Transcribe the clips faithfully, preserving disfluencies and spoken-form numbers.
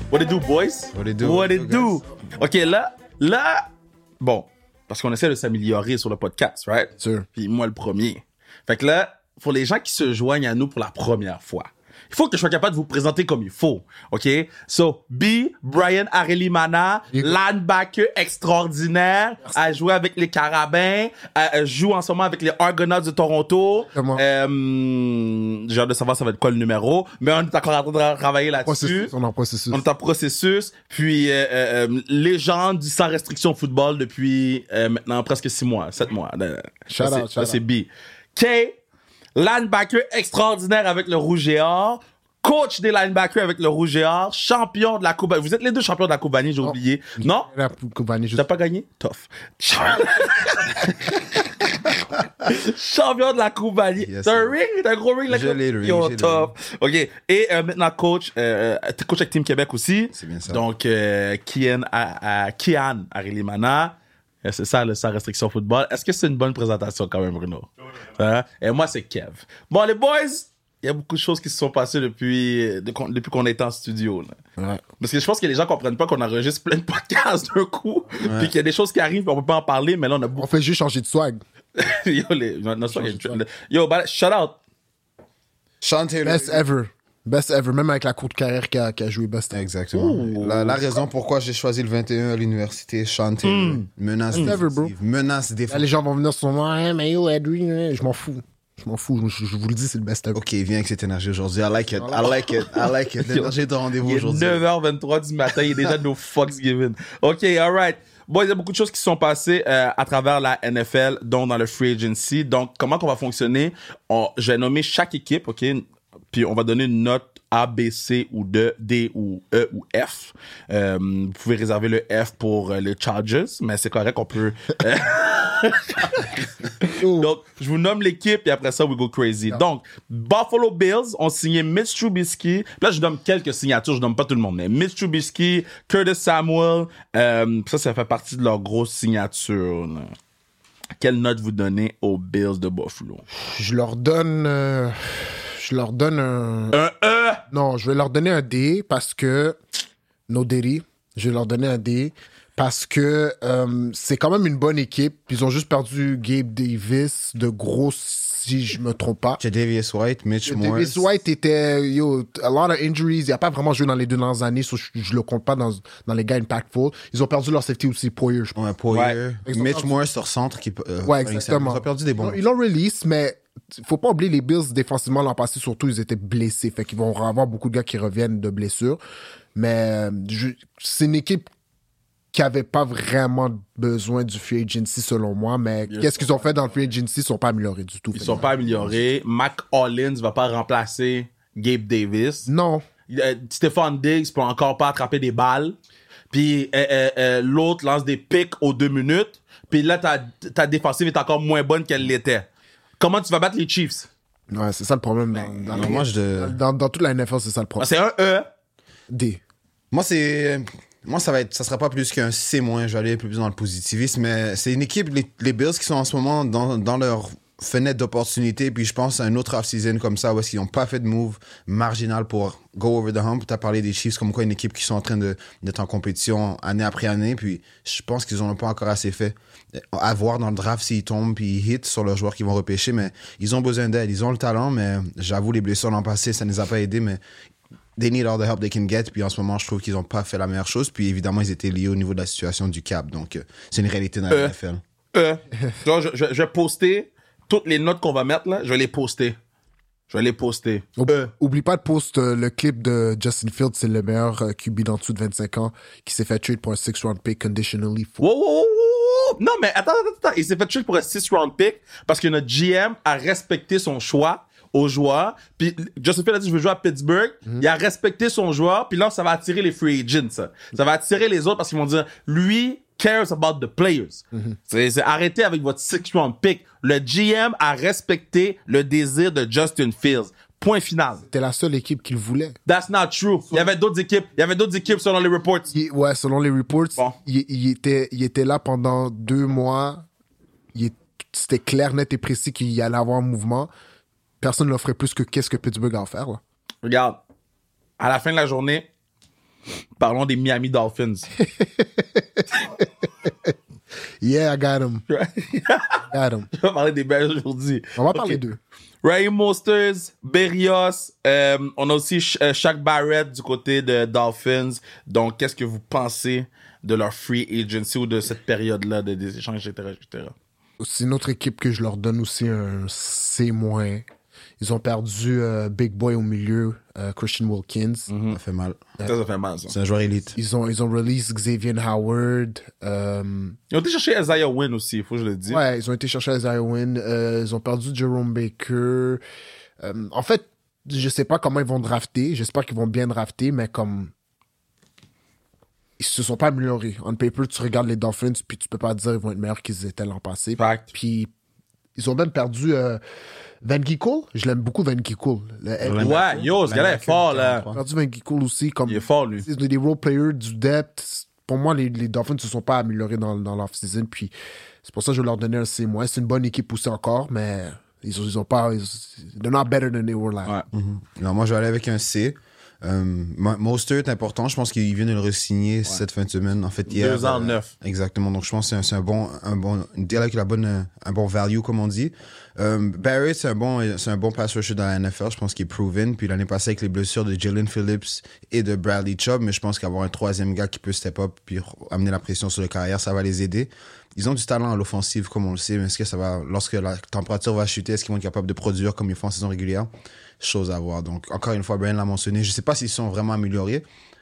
What it do, boys? What it do? What it do? OK, là, là, bon, parce qu'on essaie de s'améliorer sur le podcast, right? Sûr. Puis moi, le premier. Fait que là, pour les gens qui se joignent à nous pour la première fois, il faut que je sois capable de vous présenter comme il faut, OK? So, B, Brian Arelimana, linebacker extraordinaire, a joué avec les Carabins, a, joue en ce moment avec les Argonauts de Toronto. Comment? Euh, j'ai hâte de savoir ça va être quoi le numéro, mais on est encore en train de travailler là-dessus. Processus, on est en processus. On est en processus. Puis, euh, euh, légende du sans restriction football depuis euh, maintenant presque six mois, sept mois. Shout ça, out, c'est, ça, shout c'est B. K, linebacker extraordinaire avec le Rouge et Or, coach des linebackers avec le Rouge et Or, champion de la Coupe. Vous êtes les deux champions de la Coupe Vanille, j'ai Oh. oublié. Non? La compagnie, je T'as pas gagné? Tough. Champion de la Coupe Vanille. Yes, T'as un sir. ring? T'as un gros ring? La J'ai coupe? les rings, Yo, j'ai les tough. OK. Et euh, maintenant, coach, euh, t'es coach avec Team Québec aussi. C'est bien ça. Donc, euh, Kian, à, à, Kian Arelimana. Euh, C'est ça, le sans restriction football. Est-ce que c'est une bonne présentation quand même, Bruno? Hein? Et moi, c'est Kev. Bon, les boys, il y a beaucoup de choses qui se sont passées depuis, de- depuis qu'on est en studio. Là. Ouais. Parce que je pense que les gens comprennent pas qu'on enregistre plein de podcasts d'un coup, puis qu'il y a des choses qui arrivent, puis on peut pas en parler, mais là, on a On beaucoup. fait juste changer de swag. yo, les, non, non, yo, bah, shout out. Sean Taylor. Best ever. Best ever. Même avec la courte carrière qui a, qui a joué best ever. Exactement. La, la raison pourquoi j'ai choisi le vingt et un à l'université, Sean Taylor. Menace Ever, bro. défensive. Menace Là, défensive. les gens vont venir sur moi, hein, mais yo, Edwin, hein, je m'en fous. Je m'en fous. Je, je vous le dis, c'est le best ever. Ok, viens avec cette énergie aujourd'hui. I like it. I like it. I like it. L'énergie de rendez-vous Il est aujourd'hui. neuf heures vingt-trois du matin, il est déjà no fucks given. OK, alright. Bon, il y a beaucoup de choses qui sont passées euh, à travers la N F L, dont dans le free agency. Donc, comment qu'on va fonctionner? On, je vais nommer chaque équipe, OK? Puis on va donner une note A, B, C ou D, D ou E ou F. Euh, vous pouvez réserver le F pour euh, les Chargers, mais c'est correct, on peut... euh, Donc, je vous nomme l'équipe et après ça, we go crazy. Donc, Buffalo Bills ont signé Mitch Trubisky. Là, je nomme quelques signatures, je nomme pas tout le monde, mais Mitch Trubisky, Curtis Samuel, euh, ça, ça fait partie de leur grosse signature. Là. Quelle note vous donnez aux Bills de Buffalo? Je leur donne... euh, je leur donne un... Un E! Non, je vais leur donner un D parce que... No Diddy. Je vais leur donner un D parce que euh, c'est quand même une bonne équipe. Ils ont juste perdu Gabe Davis de gros, si je me trompe pas. J'ai Davis White, Mitch Morris. Davis White était, yo, a lot of injuries. Il a pas vraiment joué dans les deux dernières années, so je, je le compte pas dans, dans les gars impactful. Ils ont perdu leur safety aussi, Poyer, je pense. Ouais, Poyer. Ouais. Ils ont Mitch perdu- Morris sur centre. Qui, euh, Ouais, exactement. Ils ont perdu des bons. Ils l'ont release, mais faut pas oublier les Bills défensivement l'an passé, surtout, ils étaient blessés. Fait qu'ils vont avoir beaucoup de gars qui reviennent de blessures. Mais je- c'est une équipe qui avait pas vraiment besoin du free agency, selon moi. Mais Bien qu'est-ce sûr. qu'ils ont fait dans le free agency? Ils sont pas améliorés du tout. Ils Fait sont que- pas améliorés. Mac Hollins va pas remplacer Gabe Davis. Non. Euh, Stephon Diggs peut encore pas attraper des balles. Puis euh, euh, euh, l'autre lance des pics aux deux minutes. Puis là, ta, ta défensive est encore moins bonne qu'elle l'était. Comment tu vas battre les Chiefs? Ouais, c'est ça le problème. Dans, dans, Non, moi, je... dans, dans toute la N F L, c'est ça le Ah, problème. c'est un E. D. Moi, c'est. Moi, ça va être. Ça sera pas plus qu'un C-. Je vais aller un peu plus dans le positivisme. Mais c'est une équipe, les, les Bills, qui sont en ce moment dans, dans leur fenêtre d'opportunité. Puis je pense à un autre off-season comme ça où est-ce qu'ils n'ont pas fait de move marginal pour go over the hump. Tu as parlé des Chiefs comme quoi une équipe qui sont en train de, d'être en compétition année après année. Puis je pense qu'ils n'en ont pas encore assez fait. À voir dans le draft s'ils tombent puis ils hit sur leurs joueurs qu'ils vont repêcher. Mais ils ont besoin d'aide. Ils ont le talent, mais j'avoue, les blessures l'an passé, ça ne les a pas aidés. Mais they need all the help they can get. Puis en ce moment, je trouve qu'ils n'ont pas fait la meilleure chose. Puis évidemment, ils étaient liés au niveau de la situation du cap. Donc, euh, c'est une réalité dans la Euh. N F L. E. Donc, je, je, je vais poster toutes les notes qu'on va mettre là. Je vais les poster. Je vais les poster. Oub- E. Oublie pas de post euh, le clip de Justin Fields, c'est le meilleur euh, Q B d'en dessous de vingt-cinq ans qui s'est fait trade pour un six round pick conditionally. Full. Wow, wow, wow, wow, wow. Non, mais attends, attends, attends. Il s'est fait tuer pour un six round pick parce que notre G M a respecté son choix aux joueurs. Puis Justin Fields a dit, je veux jouer à Pittsburgh. Mm-hmm. Il a respecté son joueur. Puis là, ça va attirer les free agents. Ça, ça va attirer les autres parce qu'ils vont dire, lui cares about the players. Mm-hmm. C'est, c'est arrêtez avec votre six round pick. Le G M a respecté le désir de Justin Fields. Point final. C'était la seule équipe qu'il voulait. That's not true. Il y avait d'autres équipes. Il y avait d'autres équipes selon les reports. Il- ouais, selon les reports, Bon. il, il était, il était là pendant deux mois. Il est- c'était clair, net et précis qu'il allait avoir un mouvement. Personne ne l'offrait plus que qu'est-ce que Pittsburgh a offert. Là. Regarde, à la fin de la journée, Parlons des Miami Dolphins. Yeah, I got him. Got him. On va parler des Bears aujourd'hui. On va Ok. parler d'eux. Raheem Mostert, Berrios, euh, on a aussi Sh- euh, Shaq Barrett du côté de Dolphins. Donc, qu'est-ce que vous pensez de leur free agency ou de cette période-là de, des échanges, et cetera, et cetera? C'est une autre équipe que je leur donne aussi un C-. Ils ont perdu euh, Big Boy au milieu, euh, Christian Wilkins. Mm-hmm. Ça fait mal. Ça, ça fait mal, ça. C'est un joueur élite. Ils ont, ils ont release Xavier Howard. euh, Ils ont été chercher Isaiah Wynn aussi, il faut que je le dise. Ouais, ils ont été chercher Isaiah Wynn. euh, ils ont perdu Jerome Baker. Euh, en fait, je sais pas comment ils vont drafter. J'espère qu'ils vont bien drafter, mais comme ils se sont pas améliorés. On paper, tu regardes les Dolphins, puis tu peux pas dire qu'ils vont être meilleurs qu'ils étaient l'an passé. Fact. Puis ils ont même perdu euh, Van Ginkel. Je l'aime beaucoup, Van Ginkel. Le- Ouais, yo, ce gars-là est fort, là. Ils ont perdu Van Ginkel aussi. Comme, Il est fort, lui. c'est des role players, du depth. Pour moi, les, les Dolphins ne se sont pas améliorés dans, dans l'off-season. Puis c'est pour ça que je vais leur donner un C-. C'est une bonne équipe aussi encore, mais ils ont, ils ont pas. Ils, they're not better than they were last. Ouais. Non, moi, je vais aller avec un C. Euh, Mo- Mostert est important. Je pense qu'il vient de le re-signer cette fin de semaine. En fait, hier. Deux ans, euh, neuf. Exactement. Donc, je pense que c'est un, c'est un bon, un bon, une deal avec la bonne, euh, un bon value, comme on dit. Euh, Barrett, c'est un bon, c'est un bon pass rusher dans la N F L. Je pense qu'il est proven. Puis l'année passée, avec les blessures de Jalen Phillips et de Bradley Chubb, mais je pense qu'avoir un troisième gars qui peut step up puis amener la pression sur le carrière, ça va les aider. Ils ont du talent à l'offensive, comme on le sait, mais est-ce que ça va, lorsque la température va chuter, est-ce qu'ils vont être capables de produire comme ils font en saison régulière? Chose à voir. Donc, encore une fois, Brian l'a mentionné. Je sais pas s'ils sont vraiment améliorés.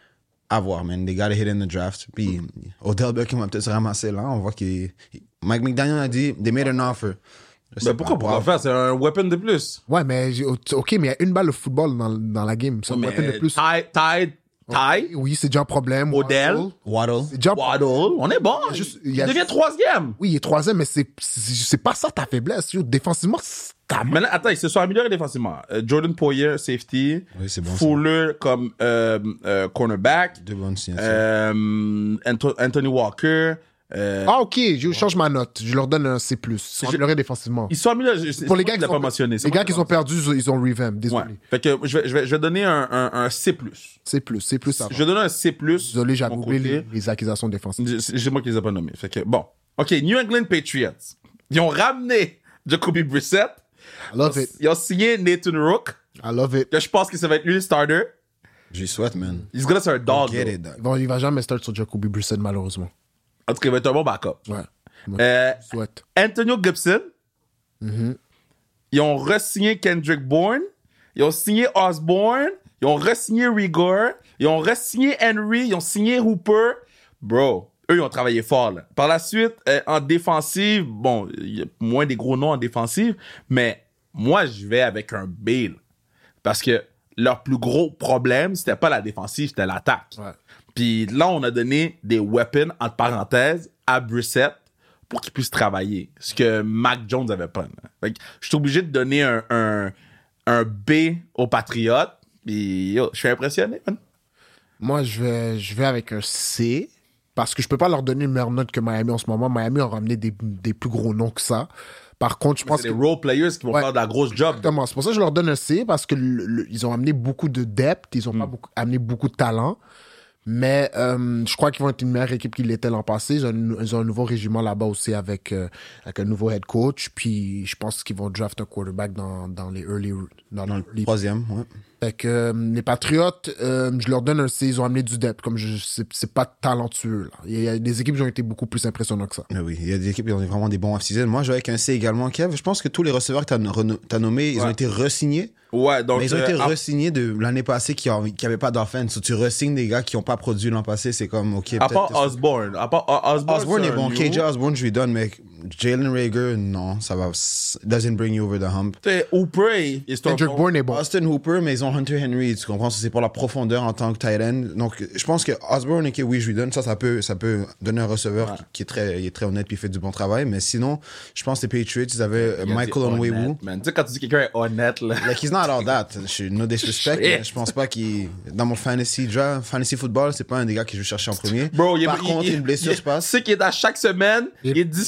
À voir, man. They gotta hit in the draft. Puis, Odell Beckham va peut-être se ramasser là. On voit qu'il. Mike McDaniel a dit, they made an offer. Je sais Mais pourquoi, pas. pourquoi faire? C'est un weapon de plus. Ouais, mais j'ai- OK, mais il y a une balle de football dans, dans la game. C'est un Mais weapon de plus. Ty, Ty, Ty, Oui, c'est déjà un problème. Odell. Waddle, Waddle. C'est déjà un Waddle, on est bon. Il y a juste- il, il y a- devient troisième. Oui, il est troisième, mais c'est, c'est, c'est pas ça ta faiblesse. Yo. Défensivement, c'est ta main. Maintenant, attends, ils se sont améliorés défensivement. Euh, Jordan Poyer, safety. Oui, c'est bon, ça. Fuller comme euh, euh, cornerback. Deux bonnes signatures. Euh, Anto- Anthony Walker. Euh, Ah, OK, je change ma note. Je leur donne un C+. Ils sont améliorés défensivement. Ils sont améliorés. c'est- Pour les c'est gars moi qui l'ai sont, pas mentionné. c'est les moi gars qui l'ai ont perdu, ils ont- ils ont revamp. Ouais. Désolé. Fait que je vais, je vais, je vais donner un, un, un C+. C+, C+. avant. Je vais donner un C+. Désolé, j'avais de mon oublié côté. les, les accusations défensives. C'est c'est moi qui les ai pas nommés. Fait que, bon. OK, New England Patriots. Ils ont ramené Jacoby Brissett. I love it. Ils ont signé Nathan Rook, I love it. que je pense que ça va être lui le starter. J'y souhaite, man. He's gonna c'est un dog. Get though. it, dog. Bon, il va jamais start sur Jacoby Brissett, malheureusement. En tout cas, il va être un bon backup. Ouais. Moi, Euh, je souhaite. Antonio Gibson. Mm-hmm. Ils ont re-signé Kendrick Bourne. Ils ont signé Osborne. Ils ont re-signé Rigor. Ils ont re-signé Henry. Ils ont signé Hooper. Bro, eux, ils ont travaillé fort. Là. Par la suite, euh, en défensive, bon, il y a moins des gros noms en défensive, mais moi, je vais avec un B. là. Parce que leur plus gros problème, c'était pas la défensive, c'était l'attaque. Ouais. Puis là, on a donné des weapons, entre parenthèses, à Brissett pour qu'il puisse travailler. Ce que Mac Jones avait pas. là. Fait que je suis obligé de donner un, un, un B aux Patriotes. Puis yo, je suis impressionné, man. Moi, je vais, je vais avec un C. Parce que je peux pas leur donner une meilleure note que Miami en ce moment. Miami a ramené des, des plus gros noms que ça. Par contre, je pense C'est que... des role players qui vont Ouais. faire de la grosse job. Exactement. C'est pour ça que je leur donne un C, parce que le- le- ils ont amené beaucoup de depth, ils ont pas beaucoup, amené beaucoup de talent. Mais euh, je crois qu'ils vont être une meilleure équipe qu'ils l'étaient l'an passé. Ils ont, un- ils ont un nouveau régiment là-bas aussi avec, euh, avec un nouveau head coach. Puis je pense qu'ils vont draft un quarterback dans, dans les early... Dans, Dans les le early- troisième, ouais. Fait que euh, les Patriotes, euh, je leur donne un C. Ils ont amené du depth. Comme je, c'est, c'est pas talentueux. Là. Il y a des équipes qui ont été beaucoup plus impressionnantes que ça. Mais oui, il y a des équipes qui ont vraiment des bons off-season. Moi, je vais avec un C également, Kev. Je pense que tous les receveurs que tu as, reno- t'as nommés, ils Ouais. ont été re-signés. Ouais, donc. Mais ils ont euh, été à- re-signés de l'année passée qui n'avaient pas d'offense. So, tu re-signes des gars qui n'ont pas produit l'an passé, c'est comme, OK, À part peut-être- Osborne. À part O- Osborne. Osborne c'est est un bon. new. K J Osborne, je lui donne, mais Jalen Rager, non, ça va. Doesn't bring you over the hump. T'sais, Hooper, il est un Kendrick bon- Bourne est bon. Austin Hooper, mais ils ont Hunter Henry, tu comprends? Ça, c'est pour la profondeur en tant que tight end. Donc, je pense que Osborne, ok, oui, je lui donne. Ça, ça peut, ça peut donner un receveur Ouais. qui, qui est très, il est très honnête puis il fait du bon travail. Mais sinon, je pense que les Patriots, ils avaient euh, Il a Michael dit Onwenu. honnête, man. Tu sais, quand tu dis quelqu'un est honnête, là. Like, he's not all that. Je suis no disrespect. Shit. mais je pense pas qu'il, dans mon fantasy draft, fantasy football, c'est pas un des gars que je vais chercher en premier. Bro, il est Par il- contre, il- une blessure il- se passe. Tu sais qu'il est à chaque semaine, il, Il- est disponible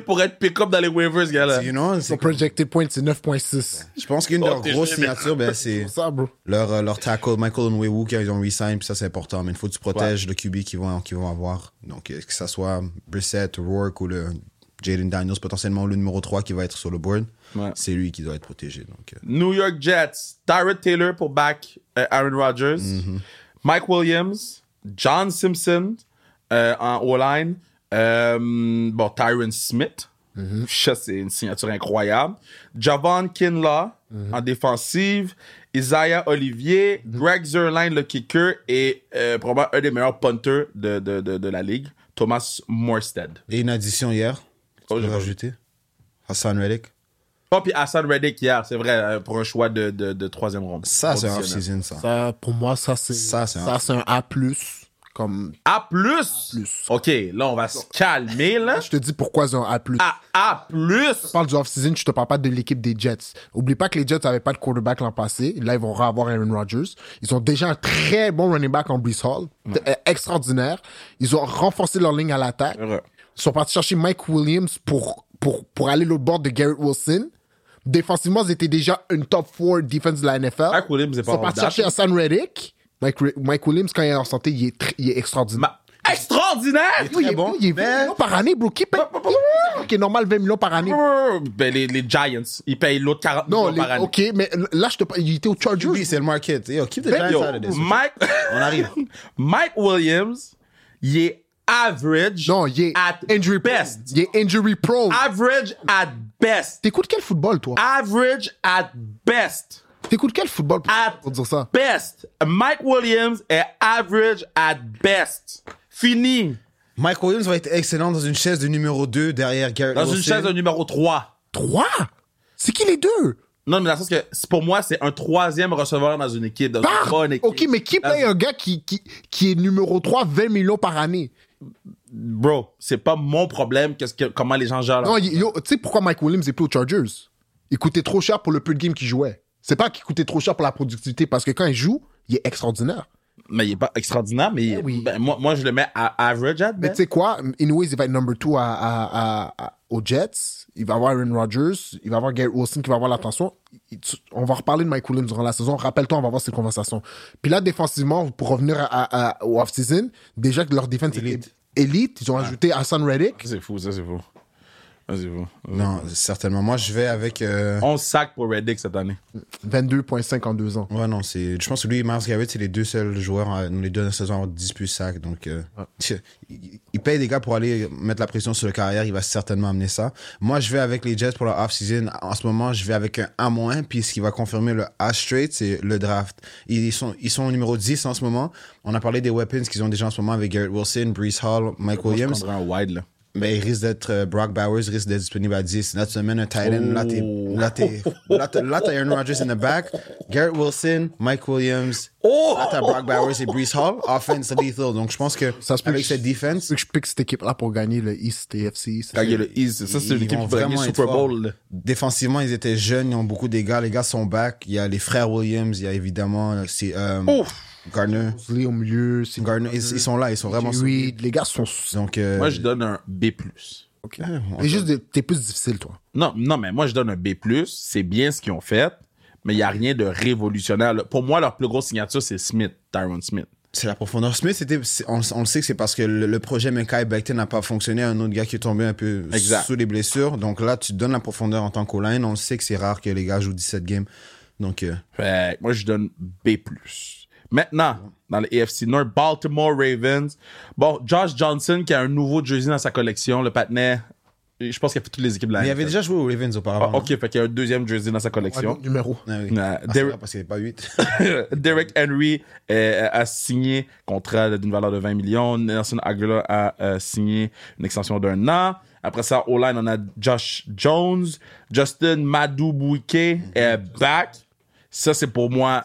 pour être pick-up dans les waivers, ce gars-là. You know, Son c'est- projected point, c'est neuf virgule six. je pense qu'une de Oh, leurs t'es grosses jamais- signatures, ben, c'est C'est ça, bro. leur, euh, leur tackle, Michael Nwewu, qu'ils ont re-sign, puis ça, c'est important. Mais il faut que tu protèges le Q B qu'ils vont, qu'ils vont avoir. Donc, euh, que ça soit Brissett, Rourke ou le Jaden Daniels, potentiellement le numéro trois qui va être sur le board, Ouais. c'est lui qui doit être protégé. Donc, euh, New York Jets, Tyrod Taylor pour back euh, Aaron Rodgers, Mm-hmm. Mike Williams, John Simpson euh, en O-line, euh, bon, Tyron Smith, Mm-hmm. ça c'est une signature incroyable, Javon Kinlaw Mm-hmm. en défensive, Isaiah Olivier, Greg Zerline le kicker et euh, probablement un des meilleurs punters de, de, de, de la ligue, Thomas Morstead. et une addition hier, Oh, tu j'ai peux pas rajouter Hassan Reddick. Oh, puis Hassan Reddick hier, c'est vrai, euh, pour un choix de, de, de troisième ronde. Ça, c'est un Conditionnel. off-season, ça. Ça, pour moi, ça, c'est Ça, c'est un- ça, c'est un A plus. Comme, A plus. plus. OK, là, on va se calmer, là. je te dis pourquoi c'est un A plus. A, A plus. Je parle du off-season, je te parle pas de l'équipe des Jets. Oublie pas que les Jets avaient pas de quarterback l'an passé. Là, ils vont avoir Aaron Rodgers. Ils ont déjà un très bon running back en Breece Hall. Euh, Extraordinaire. Ils ont renforcé leur ligne à l'attaque. Ouais. Ils sont partis chercher Mike Williams pour, pour, pour aller l'autre bord de Garrett Wilson. Défensivement, ils étaient déjà une top four defense de la N F L. Mike Williams est Ils pas sont en partis date. chercher Hassan Reddick. Mike, Ri- Mike Williams, quand il est en santé, il est, tr- il est extraordinaire. Ma- Extraordinaire! Yo, il très est bon, Il est mais- vingt millions par année, bro. Qui paye? Qui est normal vingt millions par année. Ben, les, les Giants, ils payent l'autre quarante Non, millions les- par année. ok, mais là, je te parle, il était au Chargers. Oui, c'est le market. Yo, keep the Ben, Giants Yo, out of this. Mike, On arrive. Mike Williams, il est average Non, il est at injury best. prone. Il est injury prone. Average at best. T'écoutes quel football, toi? Average at best. T'écoutes quel football pour, At pour dire ça? best. Mike Williams est average at best. Fini. Mike Williams va être excellent dans une chaise de numéro deux derrière Garrett Dans Wilson. une chaise de numéro trois. Trois? C'est qui les deux? Non, mais dans le sens que c'est- pour moi, c'est un troisième receveur dans une équipe, dans Ah! une bonne équipe. Ok, mais qui Dans- paye un gars qui, qui, qui est numéro trois, vingt millions par année? Bro, c'est pas mon problème qu'est-ce que, comment les gens gèrent. leur- Non, il- yo, tu sais pourquoi Mike Williams est plus aux Chargers? Il coûtait trop cher pour le peu de game qu'il jouait. C'est pas qu'il coûtait trop cher pour la productivité, parce que quand il joue, il est extraordinaire. Mais il est pas extraordinaire, mais il- oui. ben, moi, moi, je le mets à average at Mais best. tu sais quoi? Anyways, il va être number two à, à, à, à- aux Jets. Il va avoir Aaron Rodgers. Il va avoir Garrett Wilson qui va avoir l'attention. Il- tu- On va reparler de Mike Williams durant la saison. Rappelle-toi, on va avoir cette conversation. Puis là, défensivement, pour revenir à, à- à- au off-season, déjà que leur défense Élite. était élite. Ils ont ajouté Hassan Reddick. C'est fou, ça, c'est fou. Ça, c'est fou. Non, certainement. Moi, je vais avec... euh, onze sacs pour Reddick cette année. vingt-deux virgule cinq en deux ans. Ouais, non, c'est... Je pense que lui et Miles Garrett, c'est les deux seuls joueurs euh, dans les deux saisons à avoir dix plus sacs. Donc, euh, il, il paye des gars pour aller mettre la pression sur le carrière. Il va certainement amener ça. Moi, je vais avec les Jets pour leur off-season. En ce moment, je vais avec un A-. Puis ce qui va confirmer le A straight, c'est le draft. Ils sont, ils sont au numéro dix en ce moment. On a parlé des weapons qu'ils ont déjà en ce moment avec Garrett Wilson, Breece Hall, Mike Moi, je Williams. prendrais un wide, là. Mais il risque d'être euh, Brock Bowers, il risque d'être disponible à dix. Là, tu amènes un tight end. Là, t'es, Oh. là, t'es, là, t'as, là, t'as Aaron Rodgers in the back. Garrett Wilson, Mike Williams. Oh! Là, t'as Brock Bowers et Breece Hall. Offense lethal. Donc, je pense que Ça se peut avec que cette je- defense, C'est que je pique cette équipe-là pour gagner le East T F C East. Gagner le East, ça, c'est ils une équipe vont qui va gagner vraiment le être Super forts. Bowl. là. Défensivement, ils étaient jeunes, ils ont beaucoup d'égards. Les gars sont back. Il y a les frères Williams, il y a évidemment euh, c'est, euh, Ouf! Gardner. Lee au milieu. c'est Gardner, ils, ils sont là, ils sont vraiment solides. Reed. Les gars sont. Donc, euh, Moi, je donne un B plus. Ok. on C'est juste, des- t'es plus difficile, toi. Non, non, mais moi, je donne un B plus. C'est bien ce qu'ils ont fait, mais il n'y a rien de révolutionnaire. là. Pour moi, leur plus grosse signature, c'est Smith, Tyron Smith. c'est la profondeur. Smith, c'était, c'est- on, on le sait que c'est parce que le, le projet Mekhi Becton n'a pas fonctionné. Un autre gars qui est tombé un peu Exact. sous les blessures. Donc là, tu donnes la profondeur en tant qu'O-line. On le sait que c'est rare que les gars jouent dix-sept games. Donc, euh, Fait que moi, je donne B plus. Maintenant, dans le A F C North, Baltimore Ravens. Bon, Josh Johnson qui a un nouveau jersey dans sa collection, le patinet. Je pense qu'il a fait toutes les équipes de la mais il N F L. avait déjà joué aux Ravens Ah, auparavant. ok, fait qu'il y a un deuxième jersey dans sa collection. Numéro. Ah oui. Euh, Ah, c'est Derek- vrai, parce qu'il n'y avait pas huit. Derek Henry euh, a signé contrat d'une valeur de vingt millions. Nelson Aguilar a euh, signé une extension d'un an. Après ça, au line, on a Josh Jones. Justin Madubuike est back. Ça, c'est pour moi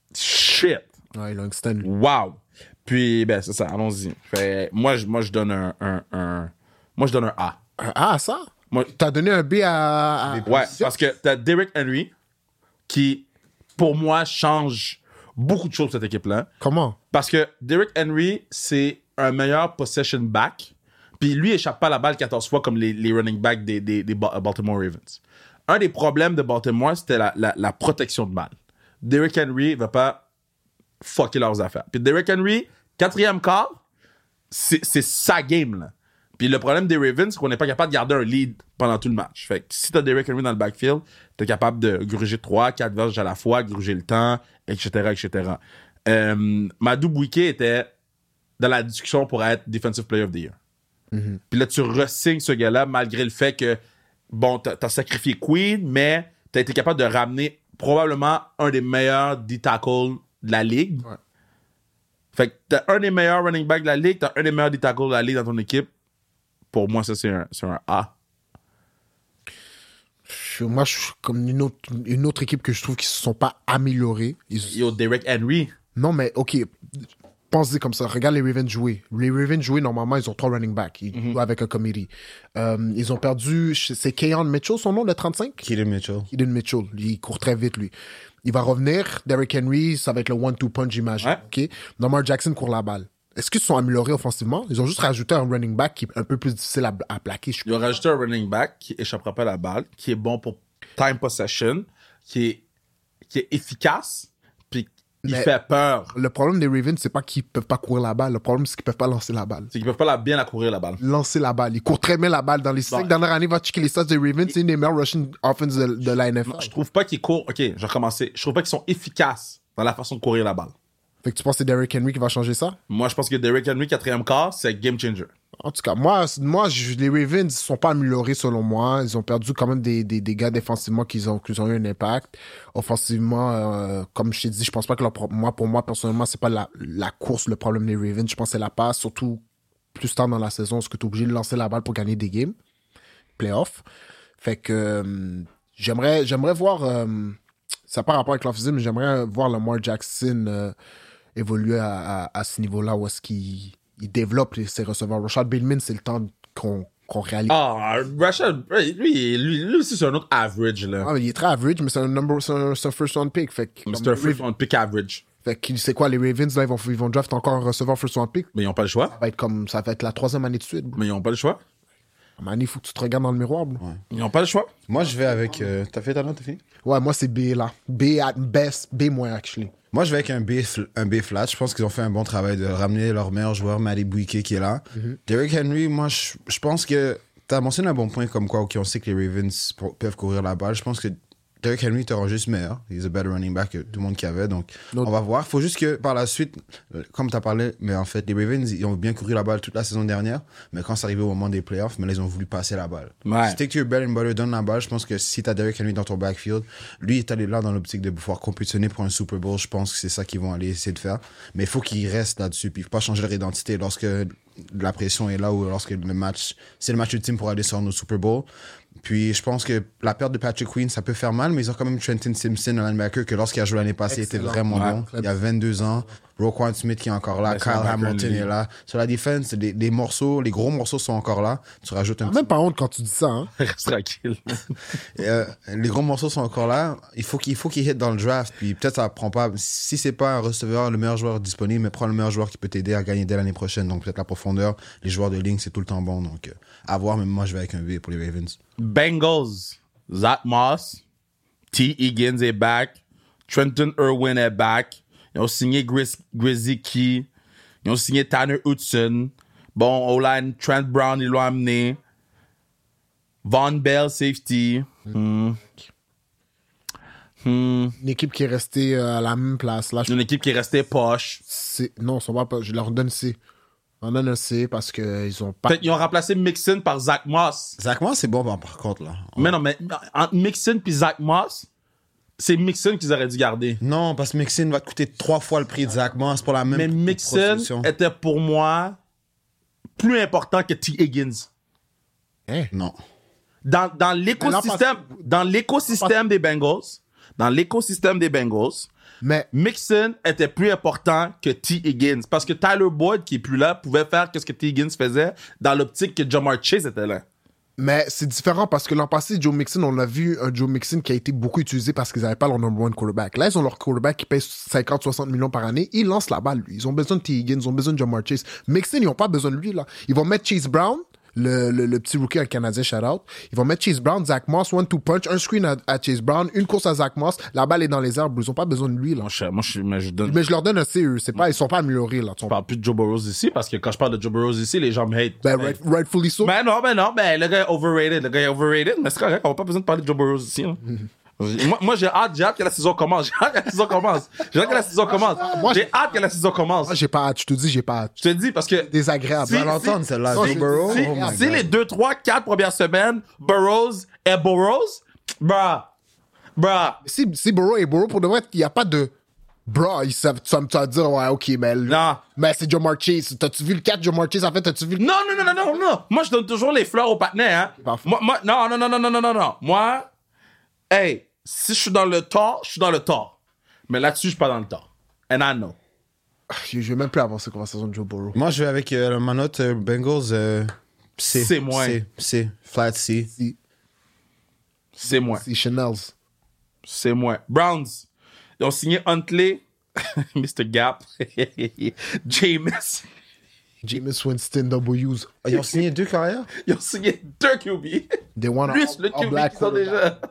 shit. Ouais, Langston. lui. Wow. Puis, ben, c'est ça, allons-y. Fait, moi, je, moi, je donne un, un, un- moi, je donne un A. Ah, ça? Moi, T'as donné un B à. à- ouais, parce que t'as Derek Henry qui, pour moi, change beaucoup de choses cette équipe-là. Comment? Parce que Derek Henry, c'est un meilleur possession back. Puis lui, il échappe pas la balle quatorze fois comme les, les running backs des, des, des Baltimore Ravens. Un des problèmes de Baltimore, c'était la, la, la protection de balle. Derrick Henry va pas fucker leurs affaires. Puis Derrick Henry, quatrième quart, c'est, c'est sa game, là. Puis le problème des Ravens, c'est qu'on n'est pas capable de garder un lead pendant tout le match. Fait que si t'as Derrick Henry dans le backfield, t'es capable de gruger trois, quatre verges à la fois, gruger le temps, et cetera, et cetera. Euh, Madou Bouike était dans la discussion pour être Defensive Player of the Year. Mm-hmm. Puis là, tu re-signes ce gars-là malgré le fait que, bon, t'as, t'as sacrifié Queen, mais t'as été capable de ramener probablement un des meilleurs D-tackles de la ligue. Ouais. Fait que t'as un des meilleurs running backs de la ligue, t'as un des meilleurs D-tackles de la ligue dans ton équipe. Pour moi, ça, c'est un, c'est un A. Je, moi, je suis comme une autre, une autre équipe que je trouve qu'ils ne se sont pas améliorés. Ils... Yo, Derrick Henry. Non, mais OK. Pensez comme ça. Regarde les Ravens jouer. Les Ravens jouer, normalement, ils ont trois running backs. Ils mm-hmm. jouent avec un committee. Euh, ils ont perdu... C'est Keyon Mitchell, son nom, le trente-cinq? Keaton Mitchell. Keaton Mitchell. Il court très vite, lui. Il va revenir. Derrick Henry, ça va être le one-two punch, j'imagine. Ouais. OK? Lamar Jackson court la balle. Est-ce qu'ils se sont améliorés offensivement? Ils ont juste rajouté un running back qui est un peu plus difficile à, à plaquer. Ils ont rajouté un running back qui échappera pas à la balle, qui est bon pour time possession, qui est, qui est efficace, puis il Mais fait peur. Le problème des Ravens, c'est pas qu'ils peuvent pas courir la balle. Le problème, c'est qu'ils peuvent pas lancer la balle. C'est qu'ils peuvent pas la, bien la courir, la balle. Lancer la balle. Ils courent très bien la balle. Dans les cinq bon. dernières années, va checker les stats des Ravens. C'est une des meilleures rushing offense de, de la N F L. Non, je trouve pas qu'ils courent... OK, je vais recommencer. Je trouve pas qu'ils sont efficaces dans la façon de courir la balle. Fait que tu penses que c'est Derrick Henry qui va changer ça? Moi, je pense que Derrick Henry, quatrième quart, c'est game changer. En tout cas, moi, moi je, les Ravens ne sont pas améliorés selon moi. Ils ont perdu quand même des, des, des gars défensivement qui ont, qui ont eu un impact. Offensivement, euh, comme je t'ai dit, je pense pas que leur, moi, pour moi, personnellement, c'est pas la, la course le problème des Ravens. Je pense que c'est la passe, surtout plus tard dans la saison, parce que tu es obligé de lancer la balle pour gagner des games. Playoff. Fait que euh, j'aimerais, j'aimerais voir... Euh, ça n'a pas rapport avec l'offensive, mais j'aimerais voir Lamar Jackson... Euh, évoluer à, à, à ce niveau-là où est-ce qu'il il développe ses receveurs. Rashad Bateman, c'est le temps qu'on, qu'on réalise. Ah, Rashad, lui, lui, lui aussi, c'est un autre average, là. Ah, mais il est très average, mais c'est un number, c'est un, c'est un first round pick. Fait que, c'est un first round pick average. Fait que, c'est quoi, les Ravens, là, ils vont, ils vont draft encore un receveur first round pick. Mais ils n'ont pas le choix. Ça va être comme, ça va être la troisième année de suite. Bro. Mais ils n'ont pas le choix. Man, il faut que tu te regardes dans le miroir, bro. Ouais. Ils n'ont pas le choix. Moi, je vais avec, euh, t'as fait ta note, t'as fini? Ouais, moi, c'est B, là. B at best, B moins, actually. Moi, je vais avec un B, un B flat. Je pense qu'ils ont fait un bon travail de ramener leur meilleur joueur, Matty Bouike, qui est là. Mm-hmm. Derrick Henry, moi, je, je pense que t'as mentionné un bon point comme quoi, OK, on sait que les Ravens peuvent courir la balle. Je pense que Derrick Henry t'aura juste meilleur. Il est un better running back que tout le monde qui avait. Donc, no. on va voir. Faut juste que par la suite, comme t'as parlé, mais en fait, les Ravens, ils ont bien couru la balle toute la saison dernière. Mais quand c'est arrivé au moment des playoffs, mais là, ils ont voulu passer la balle. Ouais. Stick to your bread and butter, donne la balle. Je pense que si t'as Derrick Henry dans ton backfield, lui, il est allé là dans l'optique de pouvoir compétitionner pour un Super Bowl. Je pense que c'est ça qu'ils vont aller essayer de faire. Mais il faut qu'ils restent là-dessus. Puis il faut pas changer leur identité lorsque la pression est là ou lorsque le match, c'est le match ultime pour aller sur nos Super Bowl. Puis je pense que la perte de Patrick Queen, ça peut faire mal, mais ils ont quand même Trenton Simpson, un linebacker, que lorsqu'il a joué l'année passée, Excellent. était vraiment ouais. bon. Il a vingt-deux ans. Roquan Smith qui est encore là. Ouais, Kyle Hamilton est là. Sur la défense, les, les morceaux, les gros morceaux sont encore là. Tu rajoutes un ah, petit... Même pas honte quand tu dis ça. Hein? Reste tranquille. Et, euh, les gros morceaux sont encore là. Il faut qu'il, il faut qu'il hit dans le draft. Puis peut-être ça prend pas... Si c'est pas un receveur, le meilleur joueur disponible, mais prends le meilleur joueur qui peut t'aider à gagner dès l'année prochaine. Donc peut-être la profondeur. Les joueurs de ligne, c'est tout le temps bon. Donc euh, à voir, mais moi je vais avec un B pour les Ravens. Bengals. Zach Moss. T. Higgins est back. Trenton Irwin est back. Ils ont signé Grizz, Grizzy Key. Ils ont signé Tanner Hudson. Bon, O-line, Trent Brown, ils l'ont amené. Von Bell, safety. Hmm. Hmm. Une équipe qui est restée euh, à la même place. Là, je... Une équipe qui est restée poche. C'est... Non, ils sont pas poche. Je leur donne C. Je leur donne un C parce qu'ils ont pas... Peut-être qu'ils ont remplacé Mixon par Zach Moss. Zach Moss, c'est bon par contre, là. Mais non, mais entre Mixon et Zach Moss, c'est Mixon qu'ils auraient dû garder. Non, parce que Mixon va te coûter trois fois le prix de Zach Moss pour la même Mais Mixon était pour moi plus important que T. Higgins. Hein? Non. Dans, dans l'écosystème, dans l'écosystème des Bengals, dans l'écosystème des Bengals, mais Mixon était plus important que T. Higgins. Parce que Tyler Boyd, qui est plus là, pouvait faire ce que T. Higgins faisait dans l'optique que Jamar Chase était là. Mais c'est différent parce que l'an passé, Joe Mixon, on a vu un Joe Mixon qui a été beaucoup utilisé parce qu'ils n'avaient pas leur number one quarterback. Là, ils ont leur quarterback qui paye cinquante à soixante millions par année. Ils lancent la balle, lui. Ils ont besoin de T. Higgins, ils ont besoin de Jamar Chase. Mixon, ils n'ont pas besoin de lui, là. Ils vont mettre Chase Brown le, le, le petit rookie, un Canadien, shout-out. Ils vont mettre Chase Brown, Zach Moss, one-two punch, un screen à, à Chase Brown, une course à Zach Moss. La balle est dans les airs. Ils ont pas besoin de lui, là. Moi, je, moi, je, mais je donne. Mais je leur donne un C, eux. C'est pas, ils sont pas améliorés, là. Je parle plus de Joe Burrow ici parce que quand je parle de Joe Burrow ici, les gens me hate. Ben, Mais- right- rightfully so. Ben non, ben non, ben le gars est overrated. Le gars est overrated, mais c'est correct, on n'a pas besoin de parler de Joe Burrow ici. Hein. moi, moi j'ai hâte, j'ai hâte que la saison commence. J'ai hâte que la saison commence. J'ai hâte que la saison commence. moi, J'ai hâte que la saison commence. Moi, j'ai pas hâte. Je te dis, j'ai pas hâte. Je te dis parce que Désagréable. Si- Tu vas l'entendre, celle-là. si- Joe Burrow. si, Oh my si God. les deux, trois, quatre premières semaines, Burrows est Burrows, bruh, bruh, Si, si Burrow est Burrow, pour de vrai, il n'y a pas de. Bro, ils savent, tu vas me tu vas me dire, ouais, ok, mais. le- non. Mais c'est Jamar Chase. T'as-tu vu le quatre Jamar Chase? En fait, t'as-tu vu le. Non, non, non, non, non, non. Moi, je donne toujours les fleurs aux partenaires, hein. Parfait. Moi, moi, non, non, non, non, non, non, non, non. Moi, hey, si je suis dans le tort, je suis dans le tort. Mais là-dessus, je suis pas dans le tort. And I know. Je vais même plus avancer conversation de Joe Burrow. Moi, je vais avec euh, ma note euh, Bengals. euh, C. C moins. C. C. Flat C. Si, C'est moi. si Chanel's. C'est moi. Browns. Ils ont signé Huntley, mister Gap, Jameis. Jameis Winston, W's. Ah, ils ont signé deux carrières? Ils ont signé deux Q B. They want Plus le Q B qu'ils ont déjà.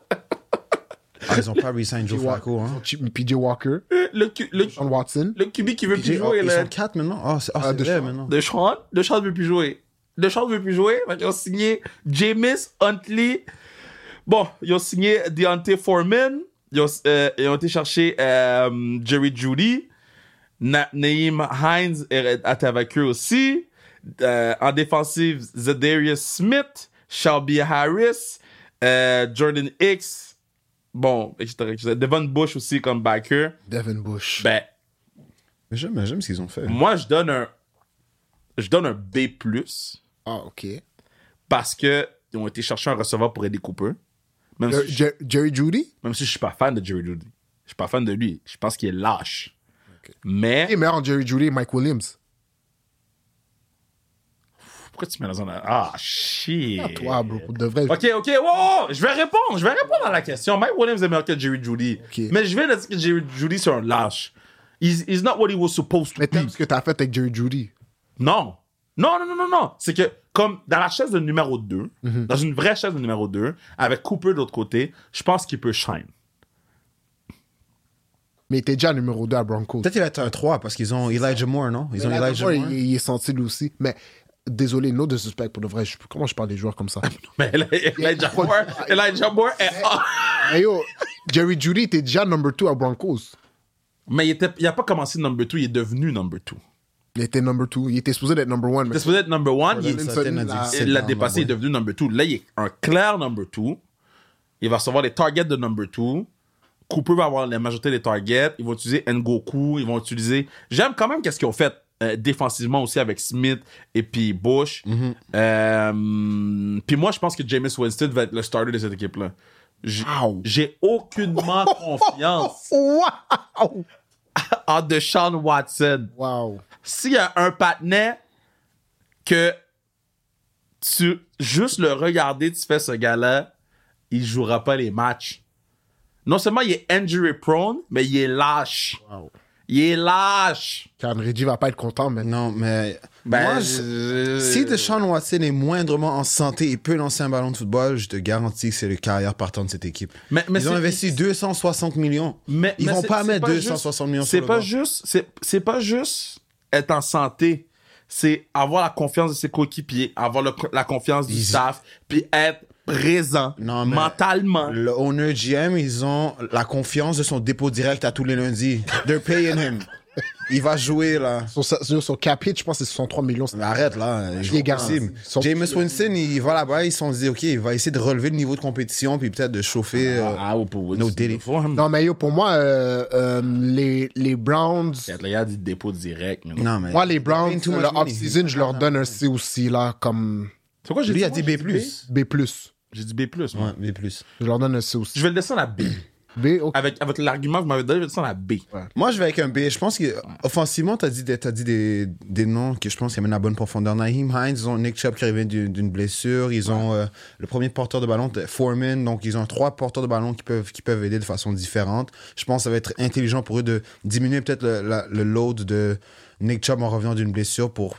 Ah, ils ont pas re-sign Joe Flacco, hein? P J Walker, Le, Q- le, Sean Watson. le Q B qui veut plus Ils jouer, ils là. sont quatre maintenant? Ah, c'est ah, Ah, c'est de vrai Sean. maintenant. De Sean, de Sean veut plus jouer. De Sean veut plus jouer. Fait qu'ils ont signé Jameis, Huntley. Bon, ils ont signé Deontay Foreman. Ils ont, euh, ils ont été chercher euh, Jerry Jeudy. Na- Naeem Hines est avec eux aussi. Euh, en défensive, Zadarius Smith, Shelby Harris, euh, Jordan Hicks. Bon, et cetera, et cetera. Devon Bush aussi comme backer. Devin Bush. Ben, Mais j'aime, mais j'aime ce qu'ils ont fait. moi, je donne un, je donne un B plus. Ah, ok. Parce que ils ont été chercher un receveur pour Eddie Cooper. Même, Jer- si, je, Jer- Jerry Jeudy? même si je suis pas fan de Jerry Jeudy. Je suis pas fan de lui. Je pense qu'il est lâche. Mais Il est meilleur en Jerry Jeudy et Mike Williams. pourquoi tu mets dans un... Ah, shit. Ah, toi, bro, pour de vrai. Ok, ok, wow, wow, je vais répondre. Je vais répondre à la question. Mike Williams est meilleur que Jerry Jeudy. Ok. Mais je viens de dire que Jerry Jeudy, c'est un lâche. He's, he's not what he was supposed to Mais be. t'aimes ce que t'as fait avec Jerry Jeudy. Non. Non, non, non, non, non. C'est que, comme dans la chaise de numéro deux, Mhm. dans une vraie chaise de numéro deux, avec Cooper de l'autre côté, je pense qu'il peut shine. Mais il était déjà numéro deux à Broncos. Peut-être qu'il va être un trois parce qu'ils ont Elijah Moore, non? Ils ont Mais là, Elijah d'abord, Moore. il, il est senti lui aussi. Mais désolé, no de suspect pour de vrai. Je- comment je parle des joueurs comme ça? Mais Elijah Moore, Elijah Moore est... Hey yo, Jerry Jeudy était déjà number two à Broncos. Mais il, était, il a pas commencé number two, il est devenu number two. Il était number two. Il était supposé d'être number one. Il Mais était supposé être number one, il, Linson, Certaines là, addictions. il l'a Non, dépassé, non, il est devenu number two. Là, il est un clair number two. Il va recevoir les targets de number two. Cooper va avoir la majorité des targets. Ils vont utiliser Ngoku. Ils vont utiliser... J'aime quand même qu'est-ce qu'ils ont fait euh, défensivement aussi avec Smith et puis Bush. Euh, puis moi, je pense que Jameis Winston va être le starter de cette équipe-là. J- Wow. J'ai aucunement confiance Wow! en Deshaun Watson. Wow. S'il y a un patinet que tu juste le regarder, tu fais ce gars-là, il jouera pas les matchs. Non seulement il est injury prone, mais il est lâche. Wow. Il est lâche. Karen Reggie va pas être content, mais. Non, mais Ben, moi, je- euh, si Deshaun Watson est moindrement en santé et peut lancer un ballon de football, je te garantis que c'est le carrière partant de cette équipe. Mais- mais Ils ont c'est- investi deux cent soixante millions. Mais, Ils mais vont c'est- pas c'est mettre deux cent juste- soixante millions C'est sur le pas banc. juste, c'est, c'est pas juste être en santé. C'est avoir la confiance de ses coéquipiers, avoir le- la confiance du Ils- staff, puis être présent Non, mais- mentalement. Le owner G M, ils ont la confiance de son dépôt direct à tous les lundis. They're paying him. Il va jouer, là. Sur, sa- sur son cap hit, je pense que c'est soixante-trois millions. Mais arrête, là. Il est garanti. Impossible. Son- Jameis Winston, il va là-bas, ils se sont dit, OK, il va essayer de relever le niveau de compétition, puis peut-être de chauffer. euh, Ah, ou pour No diddy. Non, mais yo, pour moi, euh, euh, les, les Browns. Il y a du dépôt direct. mais- Non, mais. Moi, les Browns, Paying too le much money. off-season, je leur donne un C aussi, là, comme C'est quoi, j'ai Lui dit? a dit moi, B j'ai plus. B plus. J'ai dit B plus, moi. Ouais, B plus. Je leur donne un C aussi. Je vais le descendre à B. B, ok. Avec, avec l'argument que vous m'avez donné, je vais le descendre à B. Moi, je vais avec un B. Je pense que, offensivement, t'as dit, des- t'as dit des, des noms que je pense qui amènent la bonne profondeur. Naheem Hines, ils ont Nick Chubb qui revient d'une d'une blessure. Ils ont euh, le premier porteur de ballon, Foreman. Donc, ils ont trois porteurs de ballon qui peuvent, qui peuvent aider de façon différente. Je pense que ça va être intelligent pour eux de diminuer peut-être le, la- le load de Nick Chubb en revenant d'une blessure pour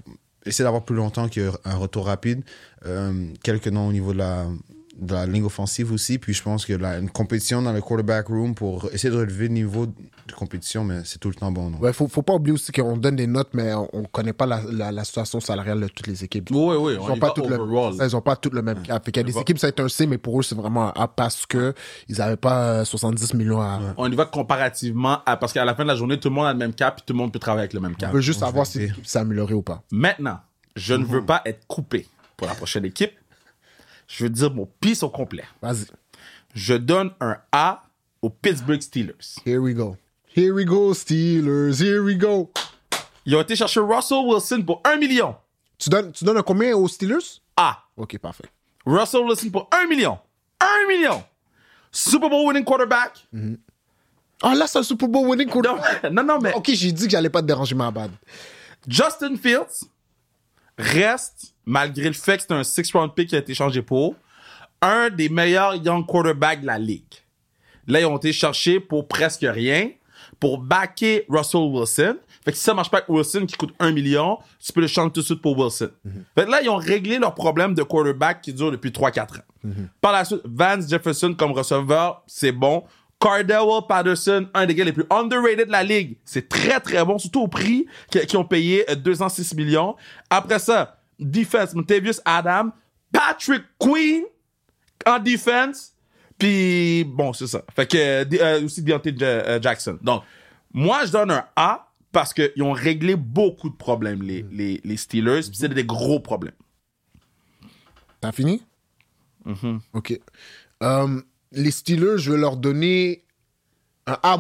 essayer d'avoir plus longtemps qu'un retour rapide. Euh, quelques noms au niveau de la, de la ligne offensive aussi. Puis je pense que la, une compétition dans le quarterback room pour essayer de relever le niveau de compétition, mais c'est tout le temps bon. Ouais, faut, faut pas oublier aussi qu'on donne des notes, mais on, on connaît pas la, la, la situation salariale de toutes les équipes. Oui, oui, Ils on n'ont y pas, va toutes le, overall. ça, ils ont pas toutes le même cap. Fait qu'il y a des équipes, ça va être un C, mais pour eux, c'est vraiment un A parce que ils avaient pas soixante-dix millions à. Ouais. On y va comparativement à, parce qu'à la fin de la journée, tout le monde a le même cap et tout le monde peut travailler avec le même cap. On veut juste on savoir fait si des- l'équipe s'est améliorée ou pas. Maintenant, je ne veux pas être coupé pour la prochaine équipe. Je veux dire mon pisse au complet. Vas-y. Je donne un A aux Pittsburgh Steelers. Here we go. Here we go, Steelers. Here we go. Ils ont été chercher Russell Wilson pour un million. Tu donnes, tu donnes un combien aux Steelers? A. Ok, parfait. Russell Wilson pour un million. un million. Super Bowl winning quarterback. Ah, là, c'est un Super Bowl winning quarterback. Non, non, non, mais Ok, j'ai dit que j'allais pas te déranger, ma bad. Justin Fields reste, malgré le fait que c'est un six-round pick qui a été changé pour, un des meilleurs young quarterbacks de la ligue. Là, ils ont été cherchés pour presque rien, pour backer Russell Wilson. Fait que si ça marche pas avec Wilson, qui coûte un million, tu peux le changer tout de suite pour Wilson. Fait que là, ils ont réglé leur problème de quarterback qui dure depuis trois quatre ans. Par la suite, Vance Jefferson comme receveur, c'est bon. Cardell Patterson, un des gars les plus underrated de la ligue. C'est très, très bon, surtout au prix qui, qui ont payé euh, deux cent six millions. Après ça, defense, Montavious Adam, Patrick Queen en defense. Puis, bon, c'est ça. Fait que, euh, euh, aussi Deontay euh, Jackson. Donc, moi, je donne un A parce qu'ils ont réglé beaucoup de problèmes, les, les, les Steelers. Puis c'est des gros problèmes. T'as fini? Ok. Euh, les Steelers, je vais leur donner un A-.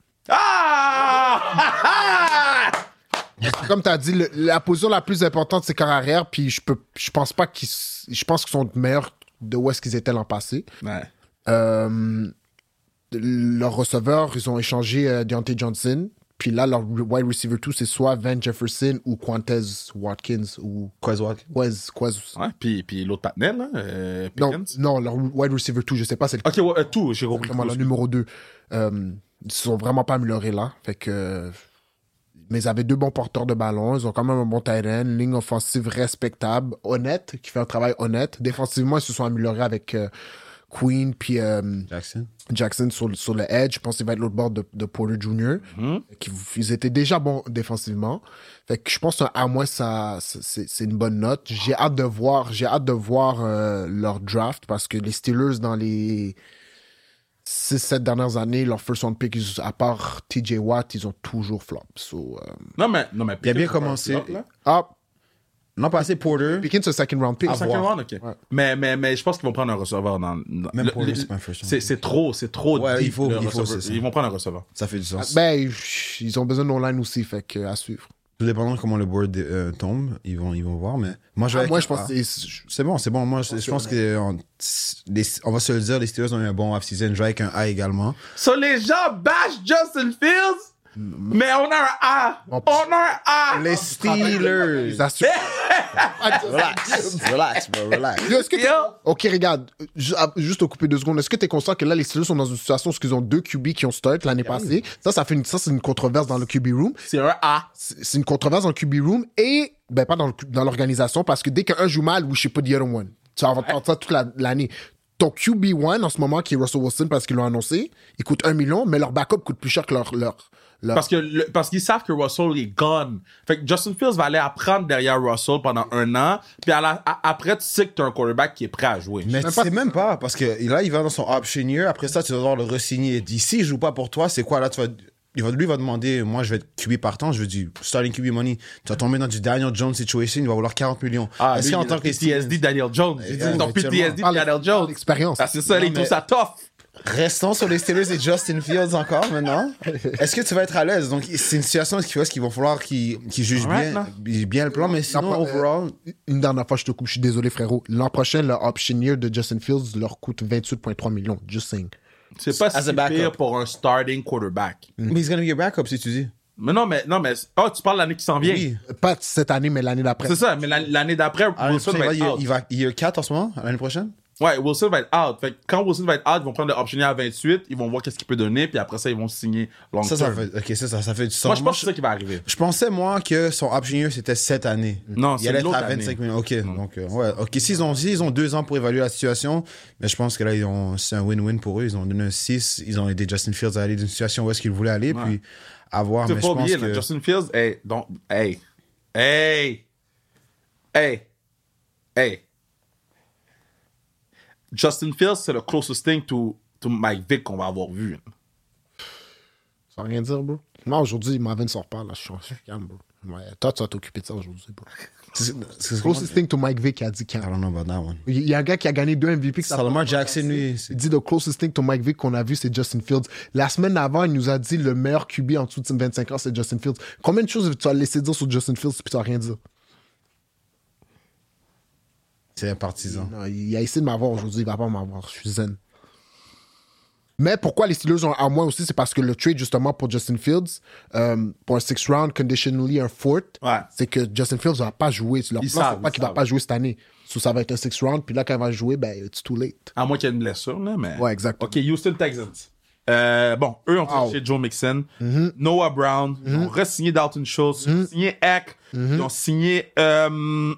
Ah! Comme tu as dit, le- la position la plus importante, c'est corps arrière. Puis je peux, je pense pas qu'ils, s- je pense qu'ils sont meilleurs de où est-ce qu'ils étaient l'an passé. Ouais. Euh, leurs receveurs, ils ont échangé euh, Deontay Johnson. Puis là, leur wide receiver deux, c'est soit Van Jefferson ou Quantez Watkins ou Quez Watkins. Quez. Quez. Ouais, puis, puis l'autre Patnel, là, euh, Non, Pickens. non, leur wide receiver deux, je sais pas, c'est le Ok, ouais, euh, tout, j'ai compris. Exactement, le numéro deux. Euh, ils sont vraiment pas améliorés là. Fait que. Mais ils avaient deux bons porteurs de ballon. Ils ont quand même un bon tight end, une ligne offensive respectable, honnête, qui fait un travail honnête. Défensivement, ils se sont améliorés avec euh, Queen puis euh, Jackson. Jackson sur, le- sur le edge. Je pense qu'il va être l'autre bord de, de Porter junior Qui, ils étaient déjà bons défensivement. Fait que je pense qu'un A-, ça, c'est, c'est une bonne note. J'ai hâte de voir, j'ai hâte de voir euh, leur draft parce que les Steelers, dans les six sept dernières années, leur first round pick, ils- à part T J Watt, ils ont toujours flop. So, euh, Non, mais, non, mais Il a bien Pickens, commencé. c'est un flop, là. ah, L'an passé, Porter. Pickens, c'est un second round pick. Ah, second round, ok. Ouais. Mais, mais, mais je pense qu'ils vont prendre un receveur dans. dans- Même le- Porter, le- c'est pas un first round. c'est, c'est trop, c'est trop. Ouais, deep, il faut- le il faut, receveur. c'est ça. Ils vont prendre un receveur. Ça fait du sens. Ben, ils ont besoin de line aussi, fait que, à suivre. Tout dépendant de comment le board euh, tombe, ils vont, ils vont voir. Mais moi, je vais Ah, avec moi, un je pense A. que c'est- C'est bon, c'est bon. Moi, je, je pense que on, les- on va se le dire, les Steelers ont eu un bon off-season. Je vais avec un A également. So, les gens bashent Justin Fields, mais on a un A. On- On a un A. Les Steelers. Ils assurent. Relax, relax, bro, relax. Yo, est-ce que t'es- Yo. Ok, regarde, ju- ah, juste au couper deux secondes, est-ce que tu es conscient que là, les Steelers sont dans une situation où ils ont deux Q B qui ont start l'année passée? Ça, ça fait une, ça, c'est une controverse dans le Q B room. C'est un A. C'est c'est une controverse dans le Q B room et, ben, pas dans, le- dans l'organisation parce que dès qu'un joue mal, we should put the other one. Tu vas entendre ça toute la- l'année. Ton Q B un en ce moment, qui est Russell Wilson parce qu'ils l'ont annoncé, il coûte un million, mais leur backup coûte plus cher que leur. leur, leur... Parce que le- parce qu'ils savent que Russell est gone. Fait que Justin Fields va aller apprendre derrière Russell pendant un an. Puis à la- à- après, tu sais que t'as un quarterback qui est prêt à jouer. Mais même tu pas- sais même pas, parce que là, il va dans son option year. Après ça, tu vas devoir le re-signer. D'ici, il joue pas pour toi, c'est quoi là? Tu vas, il va, lui va demander, moi, je vais être Q B partant, je veux du starting Q B money. Tu vas tomber dans du Daniel Jones situation, il va vouloir quarante millions. Ah, Est-ce lui, qu'en il a tant que P T S D Daniel Jones. J'ai dit, Ouais, ton P T S D Parle- Daniel parle Jones. d'expérience. Ah, c'est ça, Non, ils trouvent mais- ça tough. Restons sur les Steelers et Justin Fields encore maintenant. Est-ce que tu vas être à l'aise? Donc, c'est une situation où il va falloir qu'ils qu'ils jugent Alright, bien, bien le plan, mais sinon, pas- overall, Une dernière fois, je te coupe, je suis désolé, frérot. L'an prochain, le option year de Justin Fields leur coûte vingt-huit virgule trois millions. Just saying. C'est pas As a si backup. pire pour un starting quarterback. mais he's gonna be your backup, si tu dis. Mais non, mais, non, mais, oh, tu parles de l'année qui s'en vient. Oui. Pas cette année, mais l'année d'après. C'est ça, mais l'an- l'année d'après, Ah, Wilson va il, être va, out. il va, il est quatre en ce moment, l'année prochaine? Ouais, Wilson va être out. Fait que quand Wilson va être out, ils vont prendre le optionné à vingt-huit, ils vont voir qu'est-ce qu'il peut donner, puis après ça, ils vont signer long Ça, term. ça fait, ok, ça, ça, ça fait du sens. Moi, je pense que c'est ça qui va arriver. Je pensais, moi, que son option year, c'était cette année. Non, Il c'est allait être l'autre à année. vingt-cinq millions. Ok, donc, euh, ouais. Ok, s'ils ont, s'ils ont deux ans pour évaluer la situation, mais je pense que là, ils ont, c'est un win-win pour eux. Ils ont donné un six. Ils ont aidé Justin Fields à aller d'une situation où est-ce qu'il voulait aller, Ouais. puis à voir. Tu Mais peux je pas pense oublier, que. là, Justin Fields, hey, donc, hey, hey, hey, hey. Justin Fields, c'est le closest thing to, to Mike Vick qu'on va avoir vu. Ça veut rien dire, bro. Moi, aujourd'hui, Marvin ne sort pas, là. Je suis je suis calme, bro. Ouais, toi, tu vas t'occuper de ça aujourd'hui, bro. C'est- c'est- Closest thing to Mike Vick a dit I calme. don't know about that one. Il y a un gars qui a gagné deux M V P. que ça- Lamar Jackson, lui, c'est- Il dit le closest thing to Mike Vick qu'on a vu, c'est Justin Fields. La semaine avant, il nous a dit le meilleur Q B en dessous de vingt-cinq ans, c'est Justin Fields. Combien de choses tu as laissé dire sur Justin Fields puis tu n'as rien dit? c'est un partisan. Non, il a essayé de m'avoir aujourd'hui, il va pas m'avoir. Je suis zen. Mais pourquoi les Steelers ont à moi aussi, c'est parce que le trade justement pour Justin Fields, euh, pour un six round, conditionally un fourth, Ouais. c'est que Justin Fields va pas jouer. Leur Ils plan, savent, c'est pas ils qu'il va savent. pas jouer cette année. So, ça va être un six round, puis là, quand il va jouer, ben, it's too late. À moins qu'il y ait une blessure, là, mais. Ouais, exactement. OK, Houston Texans. Euh, bon, eux ont Wow. cherché Joe Mixon, Mm-hmm. Noah Brown, ils ont re-signé Dalton Schultz, ils ont signé Eck, Mm-hmm. ils ont signé euh,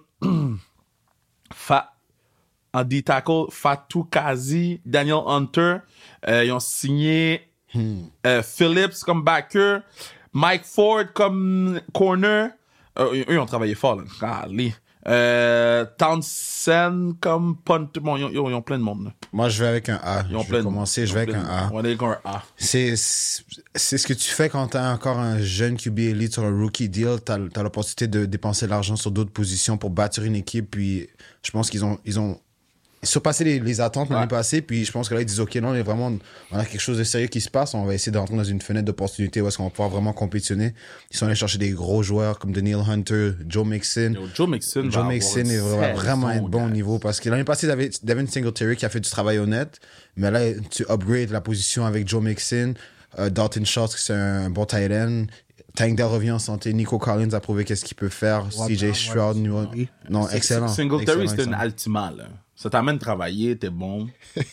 Fa, en D-tackle, Fatou Kazi, Daniel Hunter, euh, ils ont signé euh, Phillips comme backer, Mike Ford comme corner. Euh, eux, ils ont travaillé fort, là. Golly. Euh, Townsend comme punter. Bon, ils ont, ils ont- ils ont plein de monde, là. Moi, je vais avec un A. Ils ont Je plein vais de commencer, ils je ont vais avec plein un de- A. On est avec un A. C'est, c'est ce que tu fais quand t'as encore un jeune Q B elite sur un rookie deal. T'as, t'as l'opportunité de dépenser de l'argent sur d'autres positions pour bâtir une équipe. Puis je pense qu'ils ont, ils ont surpassé les, les attentes l'année Ouais. passée. Puis je pense que là, ils disent, OK, non, on, est vraiment, on a quelque chose de sérieux qui se passe. On va essayer d'entrer dans une fenêtre d'opportunité où est-ce qu'on va pouvoir vraiment compétitionner. Ils sont allés chercher des gros joueurs comme Daniel Hunter, Joe Mixon. Yo, Joe Mixon, va Joe avoir Mixon une est vraiment, saison, vraiment un bon gars. niveau parce que l'année passée, David, Devin Singletary qui a fait du travail honnête, mais là, tu upgrades la position avec Joe Mixon, euh, Dalton Schultz qui c'est un bon tight end, Tank Dell revient en santé, Nico Collins a prouvé qu'est-ce qu'il peut faire, C J Stroud, niveau- non, excellent. Singletary, excellent, c'était une excellent. Altima, là. Ça t'amène à travailler, t'es bon.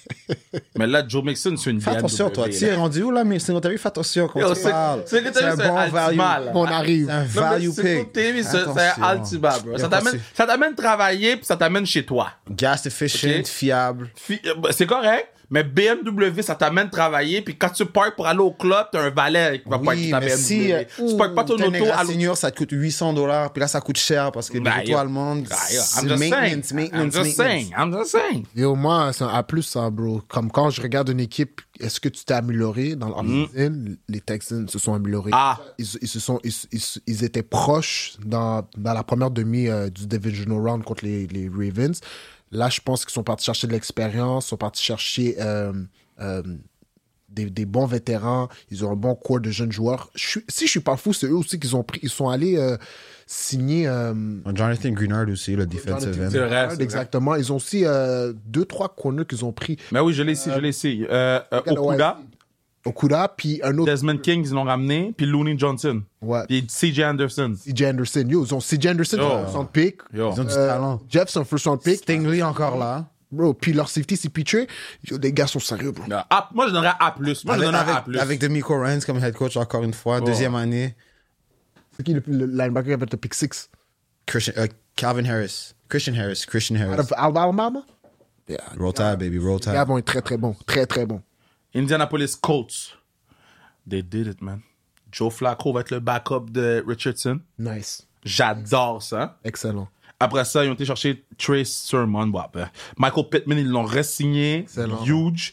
Mais là, Joe Mixon, c'est une Fais B M W, attention, toi, là. tu es rendu où là, mais Singletary, fais attention quand Yo, tu c'est- parles. Singletary, C'est c'est un bon un value. Altima, là. On arrive. C'est un Non, mais value pick. Singletary, c'est c'est un Attention. Altima, bro. Y a Ça pas t'amène, si- ça t'amène travailler, puis ça t'amène chez toi. Gas efficient, Ok. fiable. Fi- euh, bah, C'est correct, mais B M W, ça t'amène travailler, puis quand tu parques pour aller au club, t'as un valet qui va Oui, parker ta mais B M W. si euh, tu parques pas ton t'es un auto Negra à l'auto. senior, ça te coûte huit cents dollars, puis là, ça coûte cher parce que les Bah, autos yo. allemandes, Ah, yo, c'est I'm just saying. maintenance, I'm maintenance, just saying. maintenance. I'm just saying. Yo, moi, c'est un A plus, ça, bro. Comme quand je regarde une équipe, est-ce que tu t'es amélioré dans l'off-season? Les Texans se sont améliorés. Ah. Ils, ils se sont, ils, ils, ils étaient proches dans, dans la première demi euh, du divisional round contre les, les Ravens. Là, je pense qu'ils sont partis chercher de l'expérience, sont partis chercher euh, euh, des, des bons vétérans. Ils ont un bon corps de jeunes joueurs. Je suis- si je suis pas fou, c'est eux aussi qu'ils ont pris. Ils sont allés euh, signer. euh, Jonathan Greenard aussi, le defensive Jonathan end. C'est vrai, c'est vrai. Exactement. Ils ont aussi euh, deux, trois corners qu'ils ont pris. Mais oui, je l'ai ici, je l'ai ici. Euh, euh, Okuda, Okuda, puis un autre. Desmond King, ils l'ont ramené, puis Looney Johnson. Ouais. Puis C J Anderson. C J Anderson. Yo, ils ont C J Anderson, Yo. c'est un first round pick. Yo. Ils ont du Euh, talent. Jeff, c'est un first round pick. Stingley encore là. Bro, puis leur safety, c'est Petrie. Yo, les gars sont sérieux, bro. A, moi, je donnerais A+. Moi, je Avec, donnerais A+. avec, avec Demico Ryans comme head coach encore une fois, deuxième année. C'est qui le, le linebacker avec le pick six? Christian, euh, Calvin Harris. Christian Harris. Christian Out Harris. of Alabama? Yeah. Roll Tide, baby. Roll Les gars Tide. vont être très, très bons. Très, très bons. Indianapolis Colts. They did it, man. Joe Flacco va être le backup de Richardson. Nice. J'adore ça. Excellent. Après ça, ils ont été chercher Trace Sermon. Bon, ben, Michael Pittman, ils l'ont re-signé. Excellent. Huge.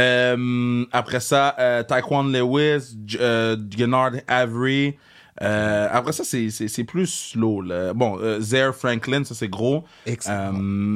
Euh, après ça, euh, Taekwon Lewis, J- euh, Gennard Avery. Euh, après ça, c'est, c'est, c'est plus slow. Là. Bon, euh, Zaire Franklin, ça c'est gros. Excellent. Euh,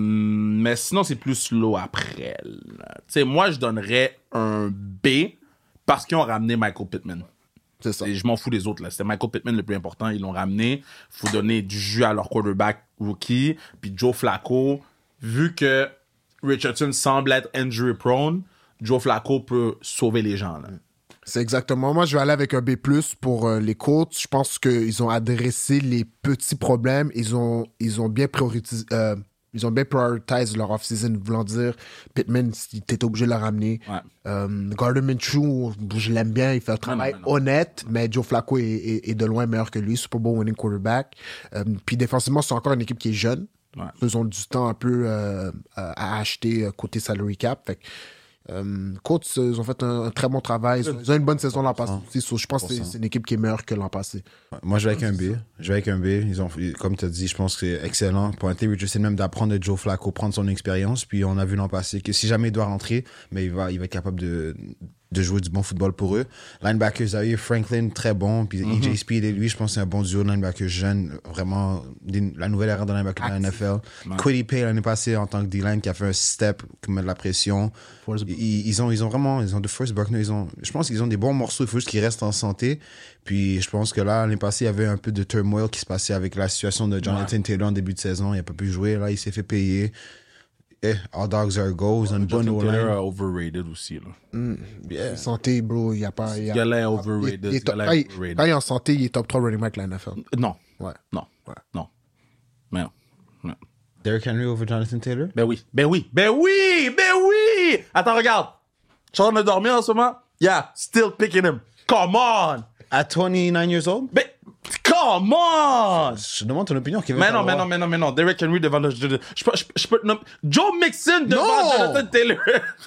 mais sinon, c'est plus slow après. Tu sais, moi, je donnerais un B parce qu'ils ont ramené Michael Pittman. C'est ça. Et je m'en fous des autres. Là. C'était Michael Pittman le plus important. Ils l'ont ramené. Il faut donner du jus à leur quarterback rookie. Puis Joe Flacco, vu que Richardson semble être injury prone, Joe Flacco peut sauver les gens. Là. C'est exactement. Moi, je vais aller avec un B plus pour euh, les Colts. Je pense qu'ils ont adressé les petits problèmes. Ils ont, ils ont bien prioritisé, euh, Ils ont bien priorisé leur off-season, voulant dire Pittman, t'étais obligé de le ramener. Ouais. Euh, Gardner Minshew, je l'aime bien, il fait un travail non, non, non. honnête, mais Joe Flacco est, est, est de loin meilleur que lui, Super Bowl winning quarterback. Euh, puis défensivement, c'est encore une équipe qui est jeune. Ouais. Ils ont du temps un peu euh, à acheter côté salary cap. Fait que, euh, Colts, ils ont fait un, un très bon travail. Ils ont, ils ont une bonne saison l'an passé. So, je pense que c'est, c'est une équipe qui est meilleure que l'an passé. Moi, je vais avec un B. Je vais avec un B. Ils ont, comme tu as dit, je pense que c'est excellent. Pour Anthony Richardson, même d'apprendre de Joe Flacco, prendre son expérience. Puis on a vu l'an passé que si jamais il doit rentrer, mais il va, il va être capable de, de jouer du bon football pour eux. Linebackers, Xavier Franklin, très bon. Puis mm-hmm. E J Speed et lui, je pense que c'est un bon duo de linebackers jeunes. Vraiment, la nouvelle ère de linebacker de la N F L. Ouais. Quiddy Pay l'année passée en tant que D-line qui a fait un step, qui met de la pression. Ils, ils, ont, ils ont vraiment, ils ont de Force Buckner. Ils ont, je pense qu'ils ont des bons morceaux. Il faut juste qu'ils restent en santé. Puis je pense que là, l'année passée, il y avait un peu de turmoil qui se passait avec la situation de Jonathan ouais. Taylor en début de saison. Il n'a pas pu jouer. Là, il s'est fait payer. Eh, all dogs are go. Ils ont une bonne O-line. Taylor est overrated aussi. Là. Mm. Yeah. Santé, bro, il n'y a pas... Il y a l'air overrated. Il, il top, quand, il, quand il est en santé, il est top trois running back de la N F L. Non. Ouais. Non. Ouais. Non. Mais non. non. Derrick Henry over Jonathan Taylor? Ben oui. Ben oui. Ben oui. Ben oui. Attends, regarde. Je suis en train de dormir en ce moment. Yeah. Still picking him. Come on. At twenty-nine years old? Ben... Come on! Je demande ton opinion, Kevin. Mais non, mais non, mais non, mais non. Derrick Henry devant le... Je, je, je, je, je peux... Non. Joe Mixon devant non! Jonathan Taylor.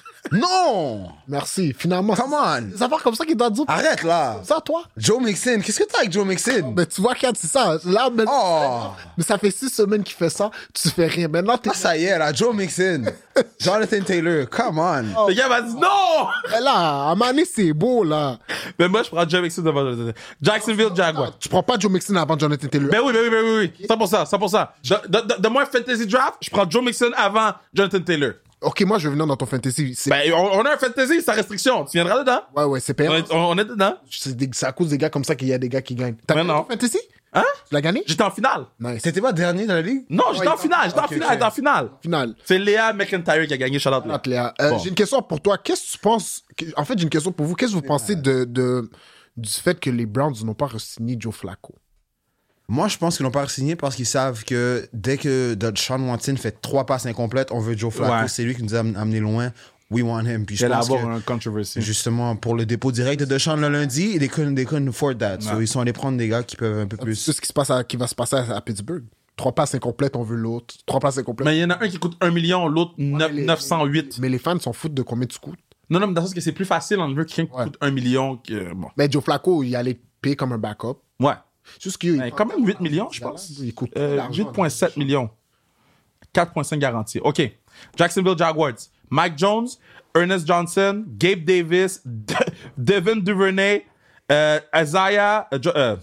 Non! Merci. Finalement, come on! Des affaires comme ça qui doivent dire. Arrête là! Ça, toi? Joe Mixon, qu'est-ce que t'as avec Joe Mixon? Ben, tu vois, Kat, c'est ça. Là, mais, oh. mais ça fait six semaines qu'il fait ça. Tu fais rien. Maintenant, t'es. Ah, ça y est, là, Joe Mixon. Jonathan Taylor, come on. Oh. Le gars m'a dit non! Mais là, à un moment donné, c'est beau, là. Mais moi, je prends Joe Mixon devant Jonathan Taylor. Jacksonville Jaguars. Tu prends pas Joe Mixon avant Jonathan Taylor. Ben oui, ben oui, ben oui, oui. cent pour cent, cent pour cent. Donne-moi un fantasy draft, je prends Joe Mixon avant Jonathan Taylor. Ok, moi, je vais venir dans ton fantasy. C'est... Ben, on, on a un fantasy, c'est restriction. Tu viendras dedans? Ouais, ouais, c'est payant. On est, on est dedans? C'est, des, c'est à cause des gars comme ça qu'il y a des gars qui gagnent. T'as Mais gagné non. ton fantasy? Hein? Tu l'as gagné? J'étais en finale. Nice. C'était pas dernier dans la ligue? Non, j'étais ouais, en finale, j'étais okay, en finale, okay. j'étais en finale. Finale. C'est Léa McIntyre qui a gagné, shout out Léa. Léa. Euh, bon. J'ai une question pour toi. Qu'est-ce que tu penses... En fait, j'ai une question pour vous. Qu'est-ce que vous pensez de, de, du fait que les Browns n'ont pas re-signé Joe Flacco? Moi, je pense qu'ils l'ont pas re-signé parce qu'ils savent que dès que Sean Watson fait trois passes incomplètes, on veut Joe Flacco. Ouais. C'est lui qui nous a amené loin. We want him. Puis je pense avoir que, un controversy. Justement, pour le dépôt direct de Deshaun le lundi, they couldn't, they couldn't afford that. Ouais. So, ils sont allés prendre des gars qui peuvent un peu plus... C'est ce qui, se passe à, qui va se passer à, à Pittsburgh. Trois passes incomplètes, on veut l'autre. Trois passes incomplètes. Mais il y en a un qui coûte un million, l'autre ouais, neuf cent huit. Mais les fans s'en foutent de combien tu coûtes. Non, non, mais dans le sens que c'est plus facile d'enlever quelqu'un qui ouais. coûte un million que... Bon. Mais Joe Flacco, il allait payer comme un backup. Ouais. Juste qu'il... Ben, quand même huit millions, je pense. Il coûte euh, huit virgule sept millions. quatre virgule cinq garantis. OK. Jacksonville Jaguars. Mike Jones, Ernest Johnson, Gabe Davis, De- Devin Duvernay, euh, Isaiah, euh, jo- euh,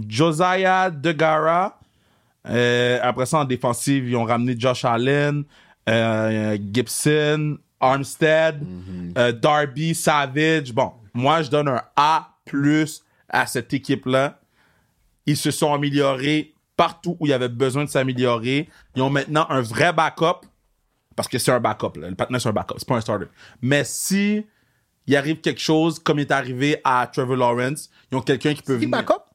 Josiah DeGara. Euh, après ça, en défensive, ils ont ramené Josh Allen, euh, Gibson, Armstead, mm-hmm. euh, Darby, Savage. Bon, moi, je donne un A plus à cette équipe-là. Ils se sont améliorés partout où il y avait besoin de s'améliorer. Ils ont maintenant un vrai backup. Parce que c'est un backup. Là. Le partenaire, c'est un backup. C'est pas un starter. Mais si il arrive quelque chose, comme il est arrivé à Trevor Lawrence, ils ont quelqu'un qui peut c'est venir... C'est backup?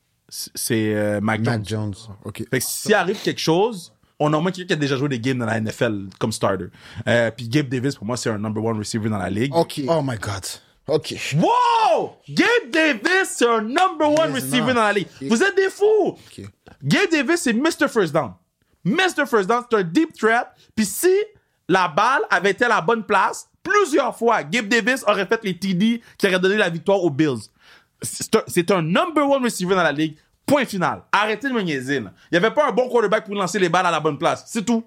C'est euh, Mac, Mac Jones. Jones. OK. Fait que s'il arrive quelque chose, on a au moins quelqu'un qui a déjà joué des games dans la N F L comme starter. Euh, Puis Gabe Davis, pour moi, c'est un number one receiver dans la ligue. OK. Oh my God. OK. Wow! Gabe Davis, c'est un number one receiver not. dans la ligue. Okay. Vous êtes des fous! Okay. Gabe Davis, c'est mister First Down. mister First Down, c'est un deep threat. Puis si la balle avait été à la bonne place, plusieurs fois, Gabe Davis aurait fait les T D qui auraient donné la victoire aux Bills. C'est un, c'est un number one receiver dans la ligue. Point final. Arrêtez de me niaiser. Il n'y avait pas un bon quarterback pour lancer les balles à la bonne place. C'est tout.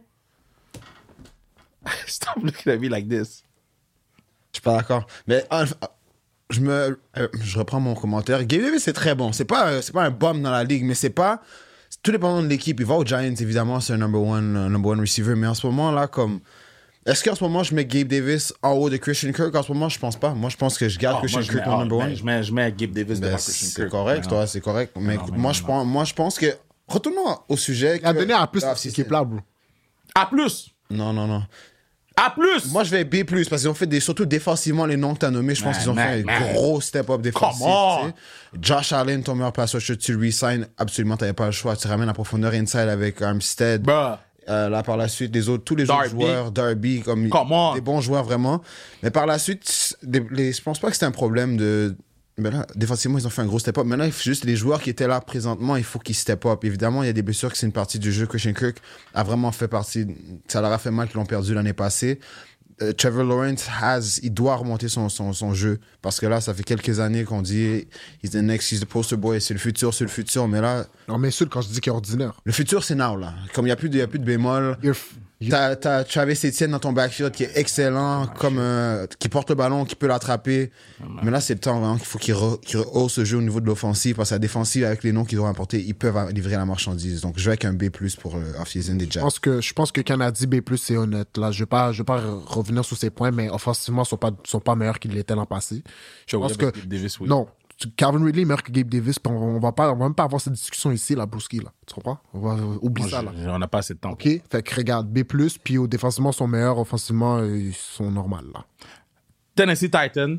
Stop looking at me like this. Je suis pas d'accord. Mais euh, je me, euh, je reprends mon commentaire. Gabe Davis, c'est très bon. C'est pas, euh, c'est pas un bum dans la ligue, mais c'est pas... C'est tout dépendant de l'équipe. Il va aux Giants, évidemment, c'est un number one, un number one receiver. Mais en ce moment, là, comme... Est-ce qu'en ce moment, je mets Gabe Davis en haut de Christian Kirk? En ce moment, je pense pas. Moi, je pense que je garde oh, Christian Kirk en number one. Je mets, je mets Gabe Davis ben, devant Christian c'est Kirk. Correct, ben toi, c'est correct. Mais, mais moi, je pense, moi, je pense que... Retournons au sujet. Il a donné à plus à cette équipe-là, bro. A plus. Non, non, non. A plus. Moi, je vais B plus, parce qu'ils ont fait des... Surtout défensivement, les noms que t'as nommés, je pense man, qu'ils ont man, fait man. un gros step-up défensif. Josh Allen, ton meilleur passeur, tu le re-sign. Absolument, t'avais pas le choix. Tu ramènes la profondeur inside avec Armstead. Bruh. Euh, là, par la suite, les autres, tous les Darby. autres joueurs, Darby, comme Come on. des bons joueurs vraiment. Mais par la suite, les, les, je pense pas que c'était un problème de. Mais là, défensivement, ils ont fait un gros step-up. Maintenant, il faut juste les joueurs qui étaient là présentement, il faut qu'ils step-up. Évidemment, il y a des blessures que c'est une partie du jeu. Christian Kirk a vraiment fait partie. Ça leur a fait mal qu'ils l'ont perdu l'année passée. Uh, Trevor Lawrence has, il doit remonter son, son, son jeu. Parce que là, ça fait quelques années qu'on dit he's the next, he's the poster boy, c'est le futur, c'est le futur. Mais là, Non, mais sûr, quand je dis qu'il est ordinaire. le futur, c'est now, là. Comme il n'y a, plus de- il y a plus de bémol. You're f- you- T'as, t'as Travis Etienne dans ton backfield qui est excellent, comme euh, qui porte le ballon, qui peut l'attraper. Mais là, c'est le temps vraiment qu'il faut qu'il, re, qu'il rehausse le jeu au niveau de l'offensive, parce que la défensive, avec les noms qu'ils ont apportés, ils peuvent livrer la marchandise. Donc, je vais avec un B plus pour le off-season des Je Jets. pense que je pense que Canadi B plus, c'est honnête. Là, je vais pas je vais pas re- revenir sur ces points, mais offensivement, ils sont pas sont pas meilleurs qu'ils l'étaient l'an passé. Je pense que Davis, oui. non, Calvin Ridley est meilleur que Gabe Davis. Puis on, on va pas on va même pas avoir cette discussion ici, là, Brewski, là. Tu comprends? On va euh, oublier Moi, ça là. je- on n'a pas assez de temps. Ok, fait que regarde B plus, puis au défensivement ils sont meilleurs, offensivement euh, ils sont normaux là. Tennessee Titan,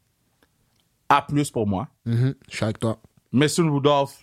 A plus pour moi. Mhm, je suis avec toi. Mason Rudolph,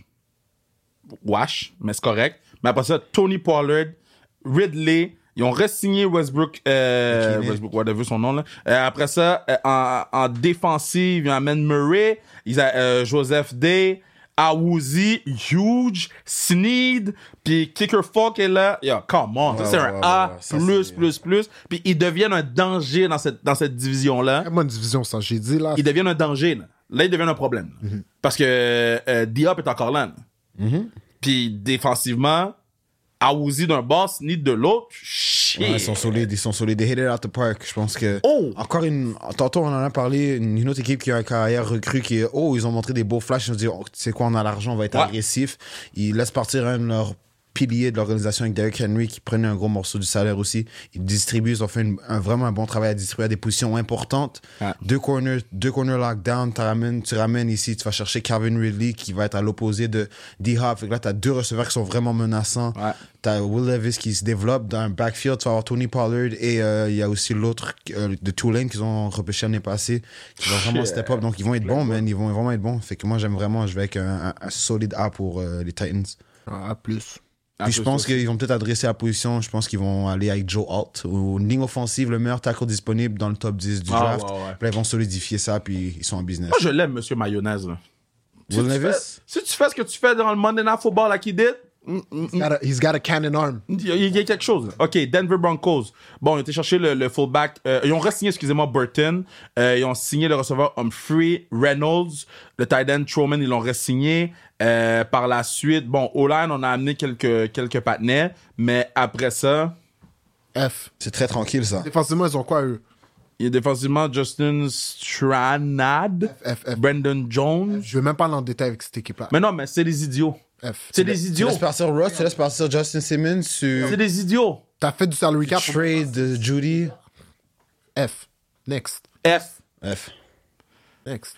wash, mais c'est correct. Mais après ça, Tony Pollard, Ridley, ils ont re-signé Westbrook, euh, McKinney. Westbrook, whatever son nom, là. Euh, après ça, euh, en, en défensive, ils amènent Murray, ils a, euh, Joseph Day, Awuzie, Huge, Sneed, puis Kicker Falk est là. Yo, come on, ça Ouais, c'est ouais, un ouais, A++++, ouais, ça, c'est- plus, plus. Puis ils deviennent un danger dans cette, dans cette division-là. Très bonne division ça, j'ai dit là. Ils deviennent un danger. Là, là ils deviennent un problème. Mm-hmm. Parce que euh, D-Hop est encore là. là. Puis défensivement, Awuzie d'un bord, Sneed de l'autre. Shit. Ouais, ils sont solides, ils sont solides. They hit it out the park. Je pense que. Oh! Encore une. Tantôt, on en a parlé. Une, une autre équipe qui a une carrière recrue qui est. Oh, ils ont montré des beaux flashs. Ils ont dit, oh, tu sais quoi, on a l'argent, on va être Ouais. agressif. Ils laissent partir un de leurs piliers de l'organisation avec Derrick Henry qui prenait un gros morceau du salaire aussi. Ils distribuent, ils ont fait une- un, vraiment un bon travail à distribuer à des positions importantes. Ouais. Deux corners, deux corners lockdown. Tu ramènes, tu ramènes ici, tu vas chercher Calvin Ridley qui va être à l'opposé de D-Hop. Fait que là, tu as deux receveurs qui sont vraiment menaçants. Ouais. T'as Will Levis qui se développe dans un backfield. Tu vas avoir Tony Pollard et euh, il y a aussi l'autre euh, de Tulane qu'ils ont repêché l'année passée qui va vraiment step up. Donc ils vont être bons, man. Ils vont vraiment être bons. Fait que moi, j'aime vraiment. Je vais avec un, un, un solide A pour euh, les Titans. A plus. Puis je pense qu'ils vont peut-être adresser la position. Je pense qu'ils vont aller avec Joe Alt. Ou ligne offensive, le meilleur tackle disponible dans le top dix du Ah, draft. ouais, ouais. Puis là, ils vont solidifier ça. Puis ils sont en business. Moi, je l'aime, Monsieur Mayonnaise. Là. Si Will tu Levis? fais- Si tu fais ce que tu fais dans le Monday Night Football à Kidit, mm, mm, He's got a, he's got a cannon arm. il y, a- il y a quelque chose. OK, Denver Broncos. Bon, ils ont été chercher le, le fullback. Euh, ils ont re-signé, excusez-moi, Burton. Euh, ils ont signé le receveur Humphrey, Reynolds. Le tight end Truman, ils l'ont re-signé. Euh, par la suite, bon, O-line, on a amené quelques, quelques patinets. Mais après ça, F. C'est très tranquille, ça. Défensivement, ils ont quoi eux? il y a défensivement Justin Stranad, F, F. Brandon Jones. Je vais même pas aller en détail avec cette équipe-là. Mais non, mais c'est des idiots. F. C'est des Tu idiots. laisses partir Ross, tu laisses partir Justin Simmons sur C'est des idiots. T'as fait du salary cap. trade de Judy. F. Next. F. F. Next.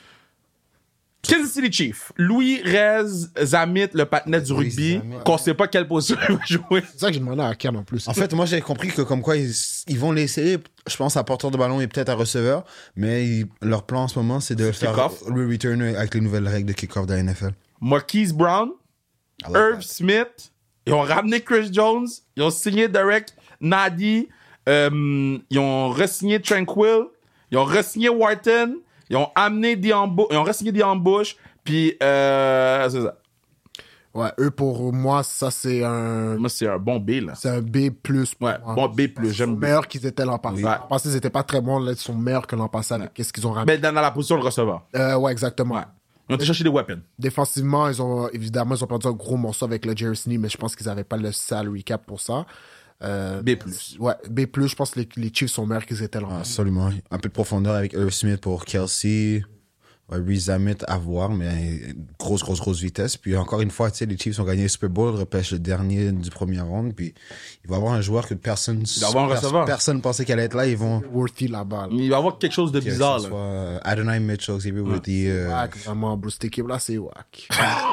Kansas City Chiefs. Louis Rez Zamit, le patinet du Louis rugby, Zamit. qu'on sait pas quelle position il va jouer. C'est ça que j'ai demandé à Ken en plus. En fait, moi, j'ai compris que comme quoi, ils, ils vont l'essayer, je pense, à porteur de ballon et peut-être à receveur, mais ils- leur plan en ce moment, c'est de le faire kick-off. le return avec les nouvelles règles de kick-off de la N F L. Marquise Brown, I like Irv that. Smith, ils ont ramené Chris Jones, ils ont signé Derek Nady, euh, ils ont re-signé Tranquil, ils ont re-signé Wharton, ils ont amené Dion Bush, ils ont re-signé Dion Bush, puis euh, c'est ça. Ouais, eux pour moi, ça c'est un. Moi, c'est un bon B, là. C'est un B plus. pour Ouais, moi. bon B plus, j'aime B. Meilleurs qu'ils étaient l'an passé. Ouais. L'an passé, ils étaient pas très bons. Là, ils sont meilleurs que l'an passé avec qu'est-ce qu'ils ont ramené. Mais dans, dans la position de receveur. Euh, ouais, exactement. Ouais. Ils ont été chercher des weapons. Défensivement, ils ont évidemment ils ont perdu un gros morceau avec le Jerry Sneed, mais je pense qu'ils n'avaient pas le salary cap pour ça. Euh, B plus. Ouais, B plus, je pense que les, les Chiefs sont meilleurs qu'ils étaient l'an passé. Absolument. Un peu de profondeur avec Irv Smith pour Kelsey. Ouais, Reese Zamit à voir, mais grosse, grosse, grosse vitesse. Puis encore une fois, tu sais, les Chiefs ont gagné le Super Bowl, repêchent le dernier du premier round. Puis il va y avoir un joueur que personne va avoir un pers- receveur. personne pensait qu'elle allait être là. Ils vont. Worthy là-bas. Là. Il va y avoir quelque chose de Que bizarre, ce là. soit euh, Adonai Mitchell, Xavier Worthy. euh, Wack, vraiment, bro, cette équipe-là, c'est wack.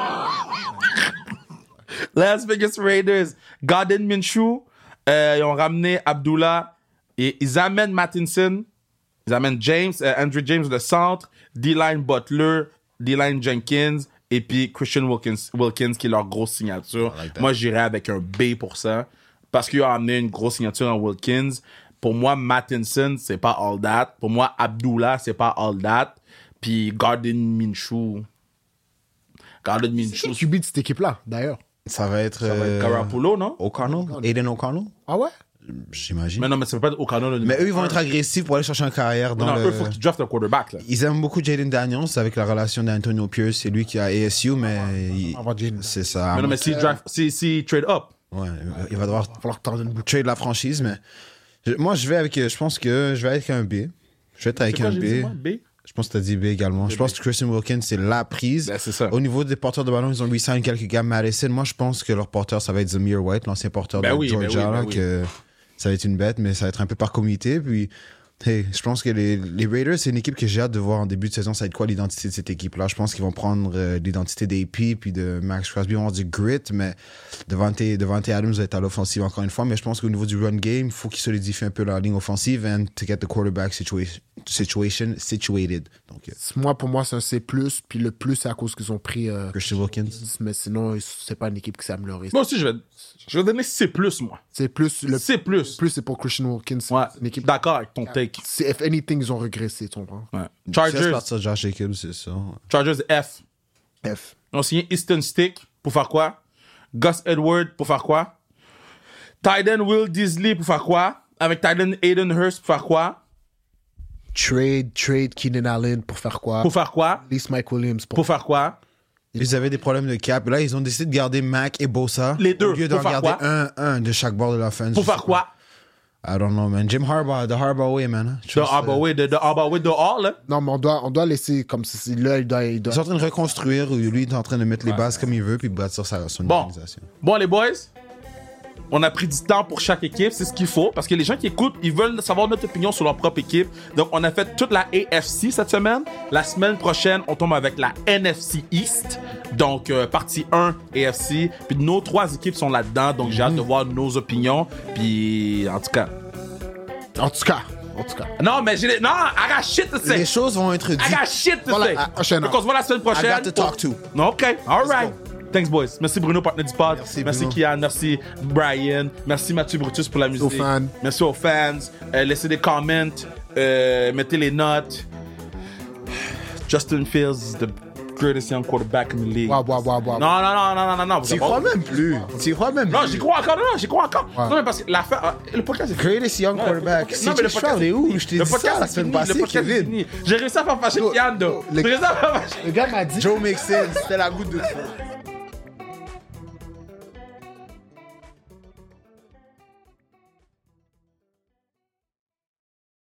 Las Vegas Raiders, Gardner Minshew, euh, ils ont ramené Abdullah et ils amènent Mattinson, ils amènent James, euh, Andrew James le centre, D-Line Butler, D-Line Jenkins et puis Christian Wilkins, Wilkins qui est leur grosse signature. I like that. Moi, j'irais avec un B pour ça. parce qu'il a amené une grosse signature en Wilkins. Pour moi, Mattinson, c'est pas all that. Pour moi, Abdullah, c'est pas all that. Puis Gardner Minshew. Gardner Minshew. C'est qui Q B de cette équipe-là, d'ailleurs? Ça va être. Ça va être Garoppolo, non? O'Connell? Aiden O'Connell? Ah ouais? J'imagine. Mais non, mais ça peut pas être O'Connell. Mais eux, ils vont être agressifs pour aller chercher un carrière dans non, le... eux, il faut qu'ils draftent un quarterback, là. Ils aiment beaucoup Jaden Daniels avec la relation d'Antonio Pierce. C'est lui qui a A S U, mais... il- On va Jaden. C'est ça. Mais non, mais si, draft, si, si trade up. Ouais, il va devoir Il va falloir que t'en donnes beaucoup. trade la franchise, mais... je- Moi, je vais avec... Je pense que je vais avec un B. Je vais être avec C'est quoi, un j'ai dit, B. moi? B? Je pense que tu as dit B également. Je pense que Christian Wilkins, c'est la prise. Ben, c'est ça. Au niveau des porteurs de ballon, ils ont re-sign quelques gars. Madison, moi, je pense que leur porteur, ça va être Zamir White, l'ancien porteur Ben de oui, ben Georgia. oui, ben là, oui. que ça va être une bête, mais ça va être un peu par comité. Puis, hey, je pense que les, les Raiders, c'est une équipe que j'ai hâte de voir en début de saison. Ça va être quoi l'identité de cette équipe-là? Je pense qu'ils vont prendre euh, l'identité d'A P puis de Max Crosby. Ils vont avoir du grit, mais Devante, Devante Adams va être à l'offensive encore une fois. Mais je pense qu'au niveau du run game, il faut qu'ils solidifient un peu leur ligne offensive and to get the quarterback situation, situation situated. Donc, euh, Moi, pour moi, c'est un C+, puis le plus, c'est à cause qu'ils ont pris... euh, Christian Wilkins. mais sinon, c'est pas une équipe qui s'est améliorée. Moi aussi, je vais, je vais donner C+, moi. C'est plus... Le C+. plus, c'est pour Christian Wilkins. Ouais, C'est une équipe... d'accord avec ton take. C'est- If anything, ils ont régressé, tu comprends? Ouais. C'est Chargers, partir de Josh Jacobs, c'est ça. Chargers F. F. Ils ont signé Easton Stick pour faire quoi? Gus Edward pour faire quoi? Tyden Will Disley pour faire quoi? Avec Tyden Aiden Hurst pour faire quoi? Trade, trade Keenan Allen pour faire quoi? Pour faire quoi? Release Mike Williams pour... Pour faire quoi? Ils avaient des problèmes de cap. Là, ils ont décidé de garder Mac et Bosa. Les deux. Au lieu Pour d'en faire garder quoi? un, un de chaque bord de l'offense. Pour faire quoi? I don't know, man. Jim Harbaugh, the Harbaugh way, man. The Harbaugh way, the, the Harbaugh way, the all, là. Non, mais on doit, on doit laisser comme si là, il doit... Il doit... Ils sont en train de reconstruire. Lui, il est en train de mettre les bases comme il veut puis bâtir sa, son Bon. organisation. Bon, les boys, on a pris du temps pour chaque équipe, c'est ce qu'il faut, parce que les gens qui écoutent, ils veulent savoir notre opinion sur leur propre équipe. Donc, on a fait toute la A F C cette semaine. La semaine prochaine, on tombe avec la N F C East. Donc, euh, partie un A F C. Puis nos trois équipes sont là-dedans, donc j'ai hâte de voir nos opinions. Puis, en tout cas... En tout cas, en tout cas. Non, mais j'ai... Non, I got shit to say. Les choses vont être I dites. got shit to Voilà, say. à- prochaine Donc, on se voit la semaine I prochaine. got to talk to. OK, all right. Thanks, boys. Merci, Bruno, partenaire du pod. Merci, Merci, Bruno. Kian. Merci, Brian. Merci, Mathieu Brutus, pour la musique. aux fans. Merci aux fans. Euh, laissez des comments. Euh, mettez les notes. Justin Fields is the greatest young quarterback in the league. Waouh, waouh, waouh, waouh. Non, non, non, non, non, non, non. vous Tu y avez crois pas- même plus. Tu y crois même Non, plus. j'y crois encore. Non, non, j'y crois encore. Ouais. Non, mais parce que la fin... euh, Le podcast est fini. Greatest young Non, quarterback. le- C non, mais J le Stroud podcast est est où? fini. Je t'ai Le dit ça podcast la est semaine fini. passée, Le podcast est Kevin. fini. J'ai réussi à faire fâcher Yo, Kian, though. le- J'ai réussi à faire fâcher. Le gars m'a dit... Joe Mixon, c'était la goutte de feu.